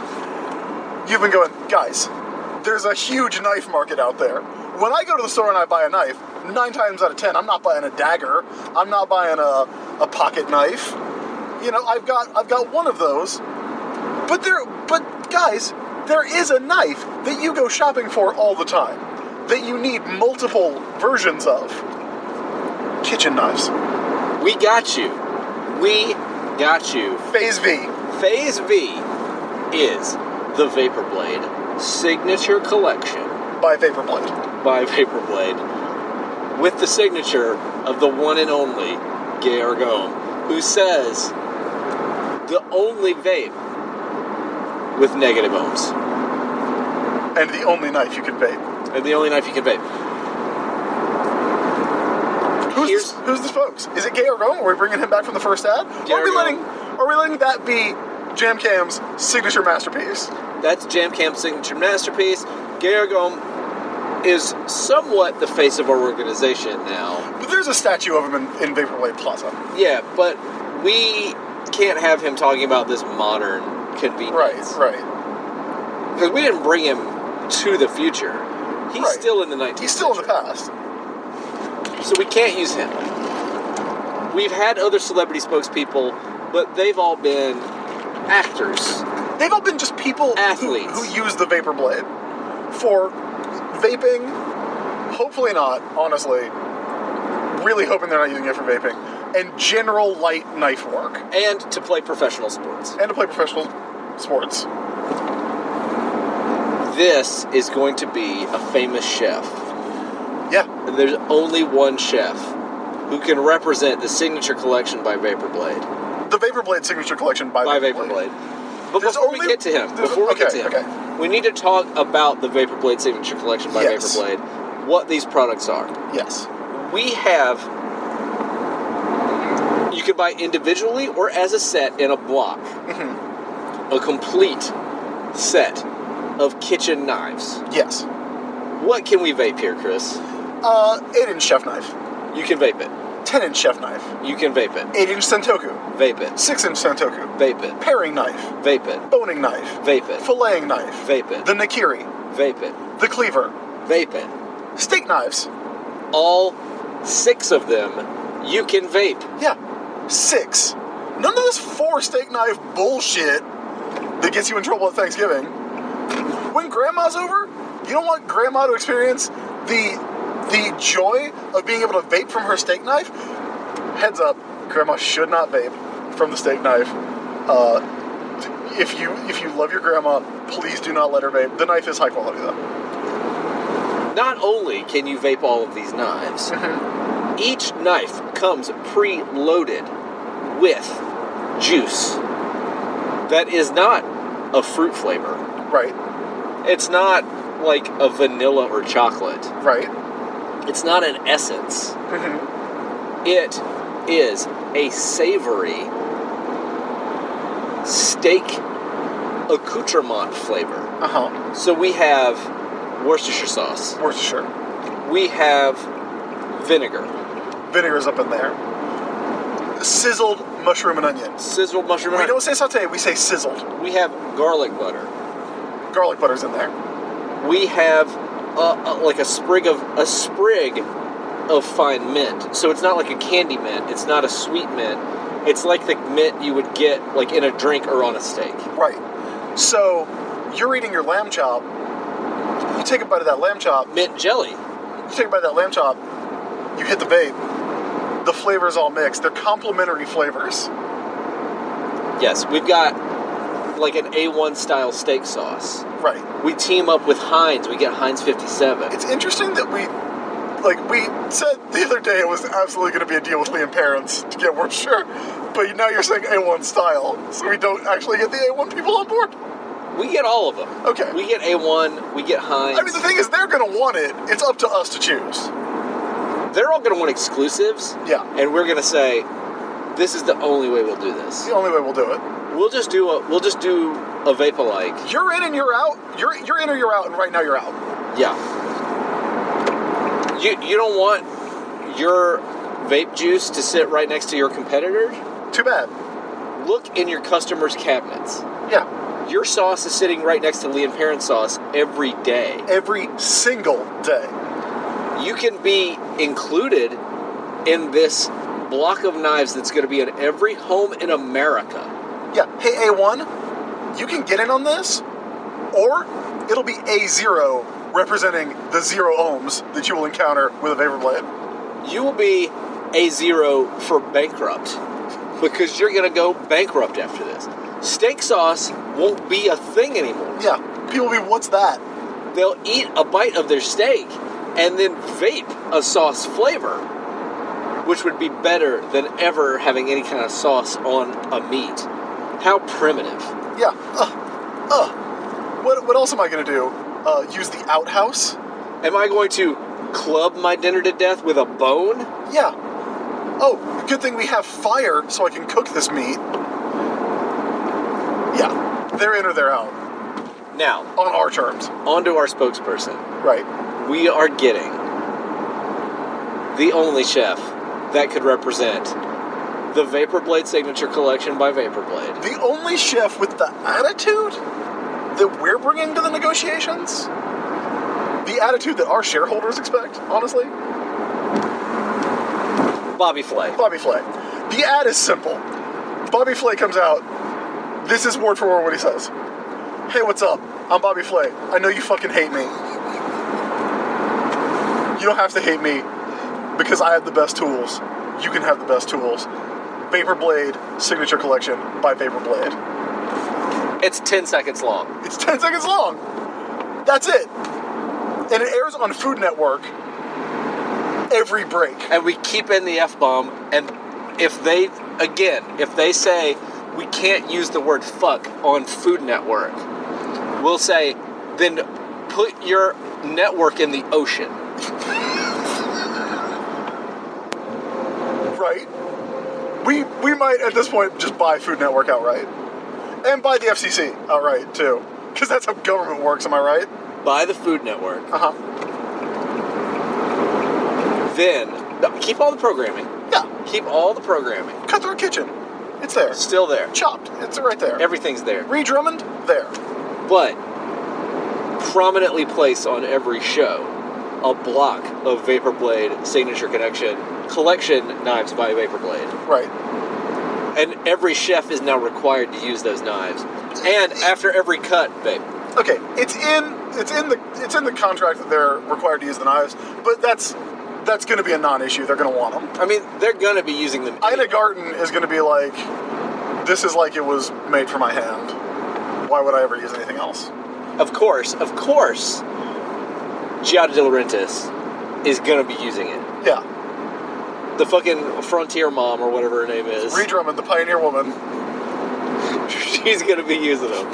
O. You've been going, guys, there's a huge knife market out there. When I go to the store and I buy a knife, nine times out of ten, I'm not buying a dagger. I'm not buying a, a pocket knife. You know, I've got I've got one of those. But there but guys, there is a knife that you go shopping for all the time that you need multiple versions of. Kitchen knives. We got you. We got you. Phase V. Phase V is the Vapor Blade Signature Collection By Vapor Blade. by Vapor Blade, with the signature of the one and only Gay Argome, who says the only vape with negative ohms. And the only knife you can vape. And the only knife you can vape. Who's Here's- this, who's this folks? Is it Gay Argome? Are we bringing him back from the first ad? Gay Or are we Argome. letting are we letting that be Jam Cam's signature masterpiece? That's Jam Camp's signature masterpiece. Gay Argome is somewhat the face of our organization now. But there's a statue of him in, in Vapor Blade Plaza. Yeah, but we can't have him talking about this modern Right, convenience. right. Because we didn't bring him to the future. He's Right. still in the nineteenth He's still in the century. past. So we can't use him. We've had other celebrity spokespeople, but they've all been actors. They've all been just people who, Athletes. who use the Vapor Blade for vaping. Hopefully not, honestly. Really hoping they're not using it for vaping. And general light knife work. And to play professional sports. And to play professional sports. This is going to be a famous chef. Yeah. And there's only one chef who can represent the signature collection by Vapor Blade. The Vapor Blade signature collection by, By Vapor Blade. But There's before we only- get to him, there's- before we get okay, to him, okay. we need to talk about the Vapor Blade signature collection by Yes. Vapor Blade. What these products are. Yes. We have. You can buy individually or as a set in a block. Mm-hmm. A complete set of kitchen knives. Yes. What can we vape here, Chris? Uh, eight inch chef knife. You can vape it. ten inch chef knife. You can vape it. eight inch Sentoku. Vape it. six inch Sentoku. Vape it. Paring knife. Vape it. Boning knife. Vape it. Filleting knife. Vape it. The Nakiri. Vape it. The cleaver. Vape it. Steak knives. All six of them you can vape. Yeah. Six. None of this four steak knife bullshit that gets you in trouble at Thanksgiving. When Grandma's over, you don't want Grandma to experience the the joy of being able to vape from her steak knife. Heads up, Grandma should not vape from the steak knife. Uh, if you if you love your grandma, please do not let her vape. The knife is high quality though. Not only can you vape all of these knives, Mm-hmm. each knife comes pre-loaded with juice that is not a fruit flavor. Right, It's not like a vanilla or chocolate. right. It's not an essence. Mm-hmm. It is a savory steak accoutrement flavor. Uh-huh. So we have Worcestershire sauce. Worcestershire. We have vinegar, Vinegar's up in there. Sizzled mushroom and onion. sizzled mushroom. We and- don't say saute, we say sizzled. We have garlic butter. Garlic butter's in there. We have uh, uh, like a sprig of a sprig of fine mint. So it's not like a candy mint. It's not a sweet mint. It's like the mint you would get like in a drink or on a steak. Right. So, you're eating your lamb chop. You take a bite of that lamb chop. Mint jelly. You take a bite of that lamb chop. You hit the vape. The flavors all mixed. They're complementary flavors. Yes, we've got like an A one style steak sauce. Right. We team up with Heinz. We get Heinz fifty-seven. It's interesting that we, like, we said the other day it was absolutely going to be a deal with Liam Parents to get Worcestershire, but now you're saying A one style, so we don't actually get the A one people on board. We get all of them. Okay. We get A one. We get Heinz. I mean, the thing is, they're going to want it. It's up to us to choose. They're all going to want exclusives. Yeah. And we're going to say, this is the only way we'll do this. It's the only way we'll do it. We'll just do a we'll just do a vapor-like. You're in and you're out. You're you're in or you're out, and right now you're out. Yeah. You you don't want your vape juice to sit right next to your competitor? Too bad. Look in your customers' cabinets. Yeah. Your sauce is sitting right next to Lee and Parent sauce every day. Every single day. You can be included in this block of knives that's going to be in every home in America. Yeah. Hey, A one, you can get in on this, or it'll be A zero representing the zero ohms that you will encounter with a vapor blade. You will be A zero for bankrupt because you're going to go bankrupt after this. Steak sauce won't be a thing anymore. Yeah. People will be, what's that? They'll eat a bite of their steak and then vape a sauce flavor, which would be better than ever having any kind of sauce on a meat. How primitive. Yeah. Uh, uh. What, what else am I going to do? Uh, use the outhouse? Am I going to club my dinner to death with a bone? Yeah. Oh, good thing we have fire so I can cook this meat. Yeah. They're in or they're out. Now, On our terms. on to our spokesperson. Right. We are getting the only chef that could represent the Vapor Blade Signature Collection by Vapor Blade. The only chef with the attitude that we're bringing to the negotiations, the attitude that our shareholders expect, honestly, Bobby Flay. Bobby Flay. The ad is simple. Bobby Flay comes out. This is word for word what he says. Hey, what's up? I'm Bobby Flay. I know you fucking hate me. You don't have to hate me because I have the best tools. You can have the best tools. Vapor Blade Signature Collection by Vapor Blade. It's ten seconds long. It's ten seconds long. That's it. And it airs on Food Network every break. And we keep in the F-bomb, and if they, again, if they say we can't use the word fuck on Food Network, we'll say, then put your network in the ocean. Right? We we might at this point just buy Food Network outright. And buy the F C C outright too. Because that's how government works, am I right? Buy the Food Network. Uh-huh. Then, no, keep all the programming. Yeah. Keep all the programming. Cutthroat Kitchen. It's there. Still there. Chopped. It's right there. Everything's there. Ree Drummond, there. But prominently placed on every show, a block of Vapor Blade Signature Connection Collection knives by Vapor Blade. Right. And every chef is now required to use those knives. And after every cut, babe. Okay, it's in it's in the it's in the contract that they're required to use the knives, but that's that's going to be a non-issue. They're going to want them. I mean, they're going to be using them. Ina Garten is going to be like, this is like it was made for my hand. Why would I ever use anything else? Of course, of course, Giada De Laurentiis is going to be using it. Yeah. The fucking Frontier Mom or whatever her name is. Ree Drummond, the Pioneer Woman. She's going to be using them.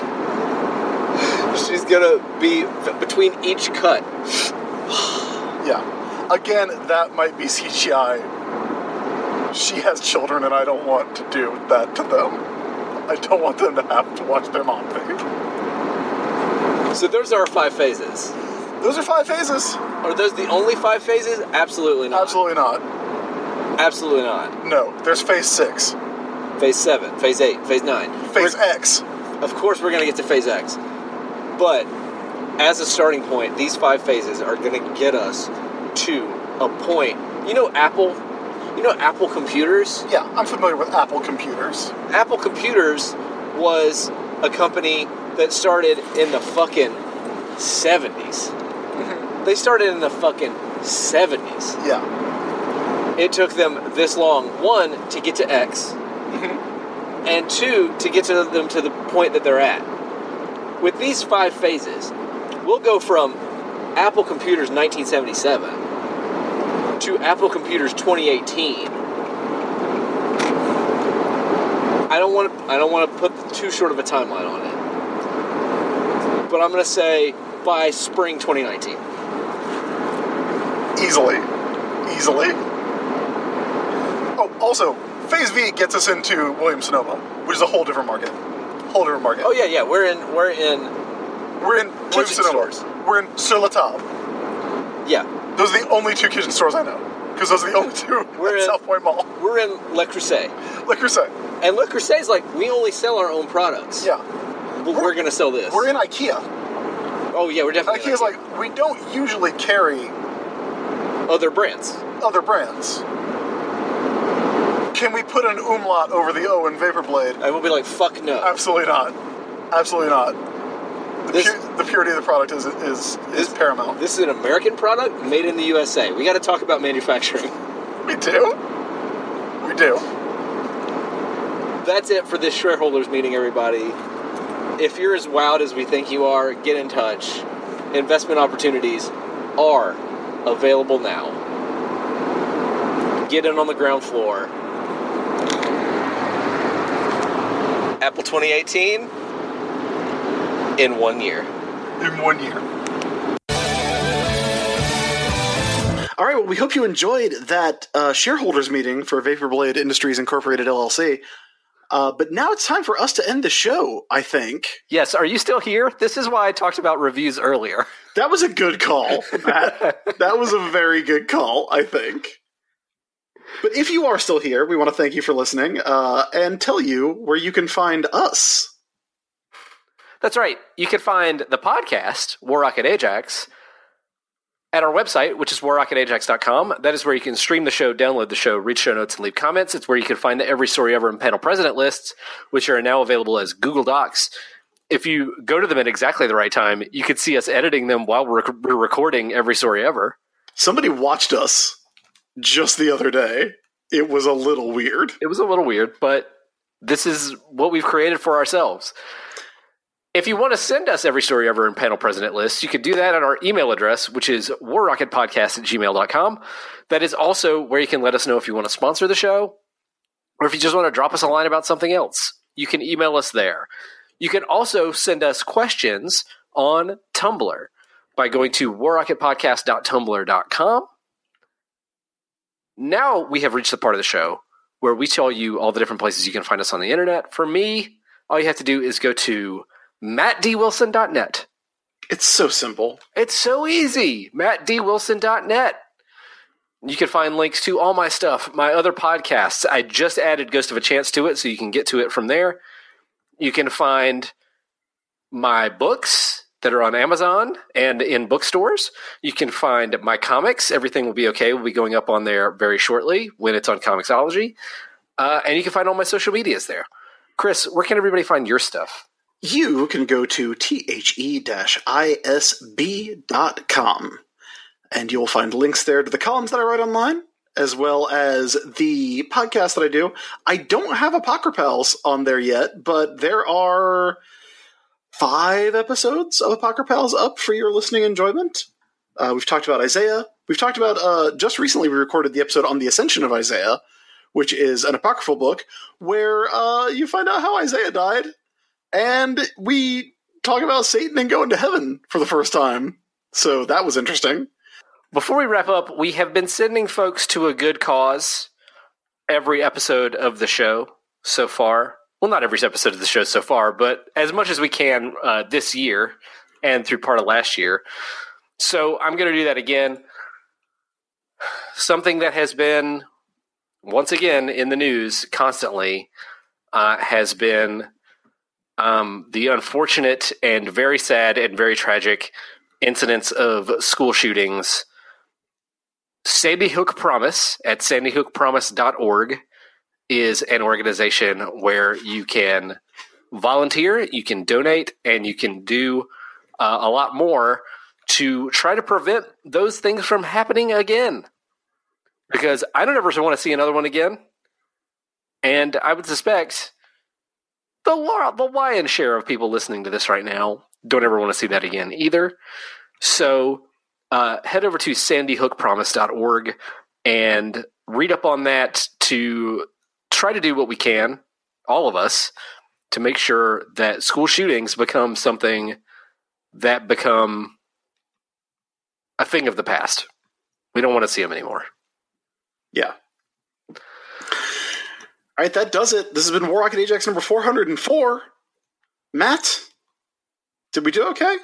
She's going to be between each cut. Yeah. Again, that might be C G I. She has children, and I don't want to do that to them. I don't want them to have to watch their mom bathe. So those are our five phases. Those are five phases. Are those the only five phases? Absolutely not. Absolutely not. Absolutely not. No, there's phase six. Phase seven, phase eight, phase nine. Phase We're- X. Of course we're going to get to phase X. But as a starting point, these five phases are going to get us to a point. You know Apple? You know Apple Computers? Yeah, I'm familiar with Apple computers. Apple Computers was a company that started in the fucking seventies. They started in the fucking seventies. Yeah. It took them this long, one, to get to X, and two, to get to them to the point that they're at. With these five phases, we'll go from Apple Computers nineteen seventy-seven to Apple Computers twenty eighteen. I don't want to. I don't want to put too short of a timeline on it, but I'm going to say by spring twenty nineteen. Easily. Easily. Oh, also, Phase V gets us into Williams-Sonoma, which is a whole different market. Whole different market. Oh yeah, yeah. We're in. We're in. We're in Kitchen Williams-Sonoma. stores. We're in Sur La Table. Yeah, Those are the only two kitchen stores I know. Because those are the only two We're at in- South Point Mall. we're in Le Creuset, Like you're saying. and Le Creuset is like we only sell our own products. Yeah. but we're, going to sell this. We're in IKEA. Oh yeah, we're definitely. IKEA's like, we don't usually carry other brands. other brands. Can we put an umlaut over the O in Vapor Blade? And we'll be like, fuck no. Absolutely not. Absolutely not. The, This- pu- the purity of the product is is is paramount. This is an American product made in the U S A. We got to talk about manufacturing. We do. We do. That's it for this shareholders meeting, everybody. If you're as wowed as we think you are, get in touch. Investment opportunities are available now. Get in on the ground floor. Apple twenty eighteen in one year. In one year. All right, well, we hope you enjoyed that uh, shareholders meeting for Vaporblade Industries Incorporated L L C. Uh, but now it's time for us to end the show, I think. Yes, are you still here? This is why I talked about reviews earlier. That was a good call, Matt. That was a very good call, I think. But if you are still here, we want to thank you for listening uh, and tell you where you can find us. That's right. You can find the podcast, War Rocket Ajax, at our website, which is war rocket ajax dot com. That is where you can stream the show, download the show, read show notes, and leave comments. It's where you can find the Every Story Ever and Panel President lists, which are now available as Google Docs. If you go to them at exactly the right time, you can see us editing them while we're, we're recording Every Story Ever. Somebody watched us just the other day. It was a little weird. It was a little weird, but this is what we've created for ourselves. If you want to send us Every Story Ever and Panel President lists, you can do that at our email address, which is war rocket podcast at gmail dot com. That is also where you can let us know if you want to sponsor the show, or if you just want to drop us a line about something else. You can email us there. You can also send us questions on Tumblr by going to war rocket podcast dot tumblr dot com. Now we have reached the part of the show where we tell you all the different places you can find us on the internet. For me, all you have to do is go to matt d wilson dot net. It's so simple. It's so easy. matt d wilson dot net. You can find links to all my stuff, my other podcasts. I just added Ghost of a Chance to it, so you can get to it from there. You can find my books that are on Amazon and in bookstores. You can find my comics. Everything Will Be Okay will be going up on there very shortly when it's on Comixology. Uh, and you can find all my social medias there. Chris, where can everybody find your stuff? You can go to the isb dot com, and you'll find links there to the columns that I write online, as well as the podcast that I do. I don't have Apocrypals on there yet, but there are five episodes of Apocrypals up for your listening enjoyment. Uh, we've talked about Isaiah. We've talked about, uh, just recently we recorded the episode on the Ascension of Isaiah, which is an apocryphal book where uh, you find out how Isaiah died. And we talk about Satan and going to heaven for the first time. So that was interesting. Before we wrap up, we have been sending folks to a good cause every episode of the show so far. Well, not every episode of the show so far, but as much as we can uh, this year and through part of last year. So I'm going to do that again. Something that has been, once again, in the news constantly uh, has been um, the unfortunate and very sad and very tragic incidents of school shootings. Sandy Hook Promise at sandy hook promise dot org is an organization where you can volunteer, you can donate, and you can do uh, a lot more to try to prevent those things from happening again. Because I don't ever want to see another one again. And I would suspect the, the lion's share of people listening to this right now don't ever want to see that again either. So uh, head over to sandy hook promise dot org and read up on that to try to do what we can, all of us, to make sure that school shootings become something that become a thing of the past. We don't want to see them anymore. Yeah. All right, that does it. This has been War Rocket Ajax number four hundred four. Matt, did we do okay?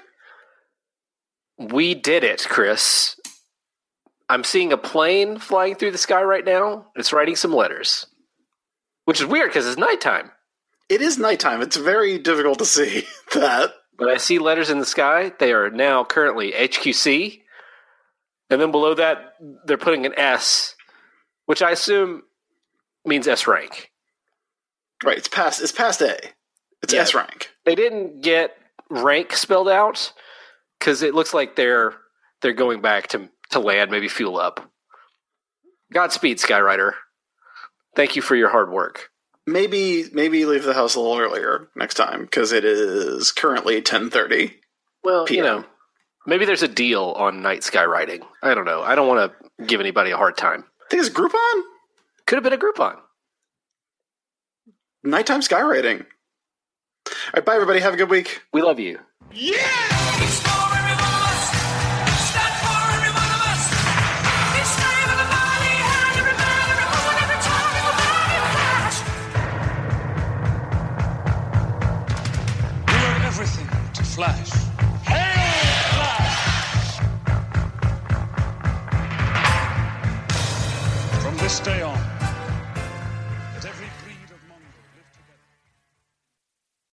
We did it, Chris. I'm seeing a plane flying through the sky right now. It's writing some letters, which is weird because it's nighttime. It is nighttime. It's very difficult to see that. But I see letters in the sky. They are now currently H Q C. And then below that, they're putting an S, which I assume means S rank. Right, it's past it's past A. It's Yeah. S rank. They didn't get rank spelled out because it looks like they're they're going back to, to land, maybe fuel up. Godspeed, Skywriter. Thank you for your hard work. Maybe maybe leave the house a little earlier next time because it is currently ten thirty. Well, P M. you know, maybe there's a deal on night skywriting. I don't know. I don't want to give anybody a hard time. I think it's Groupon. Could have been a Groupon. Nighttime skywriting. All right, bye everybody. Have a good week. We love you. Yeah!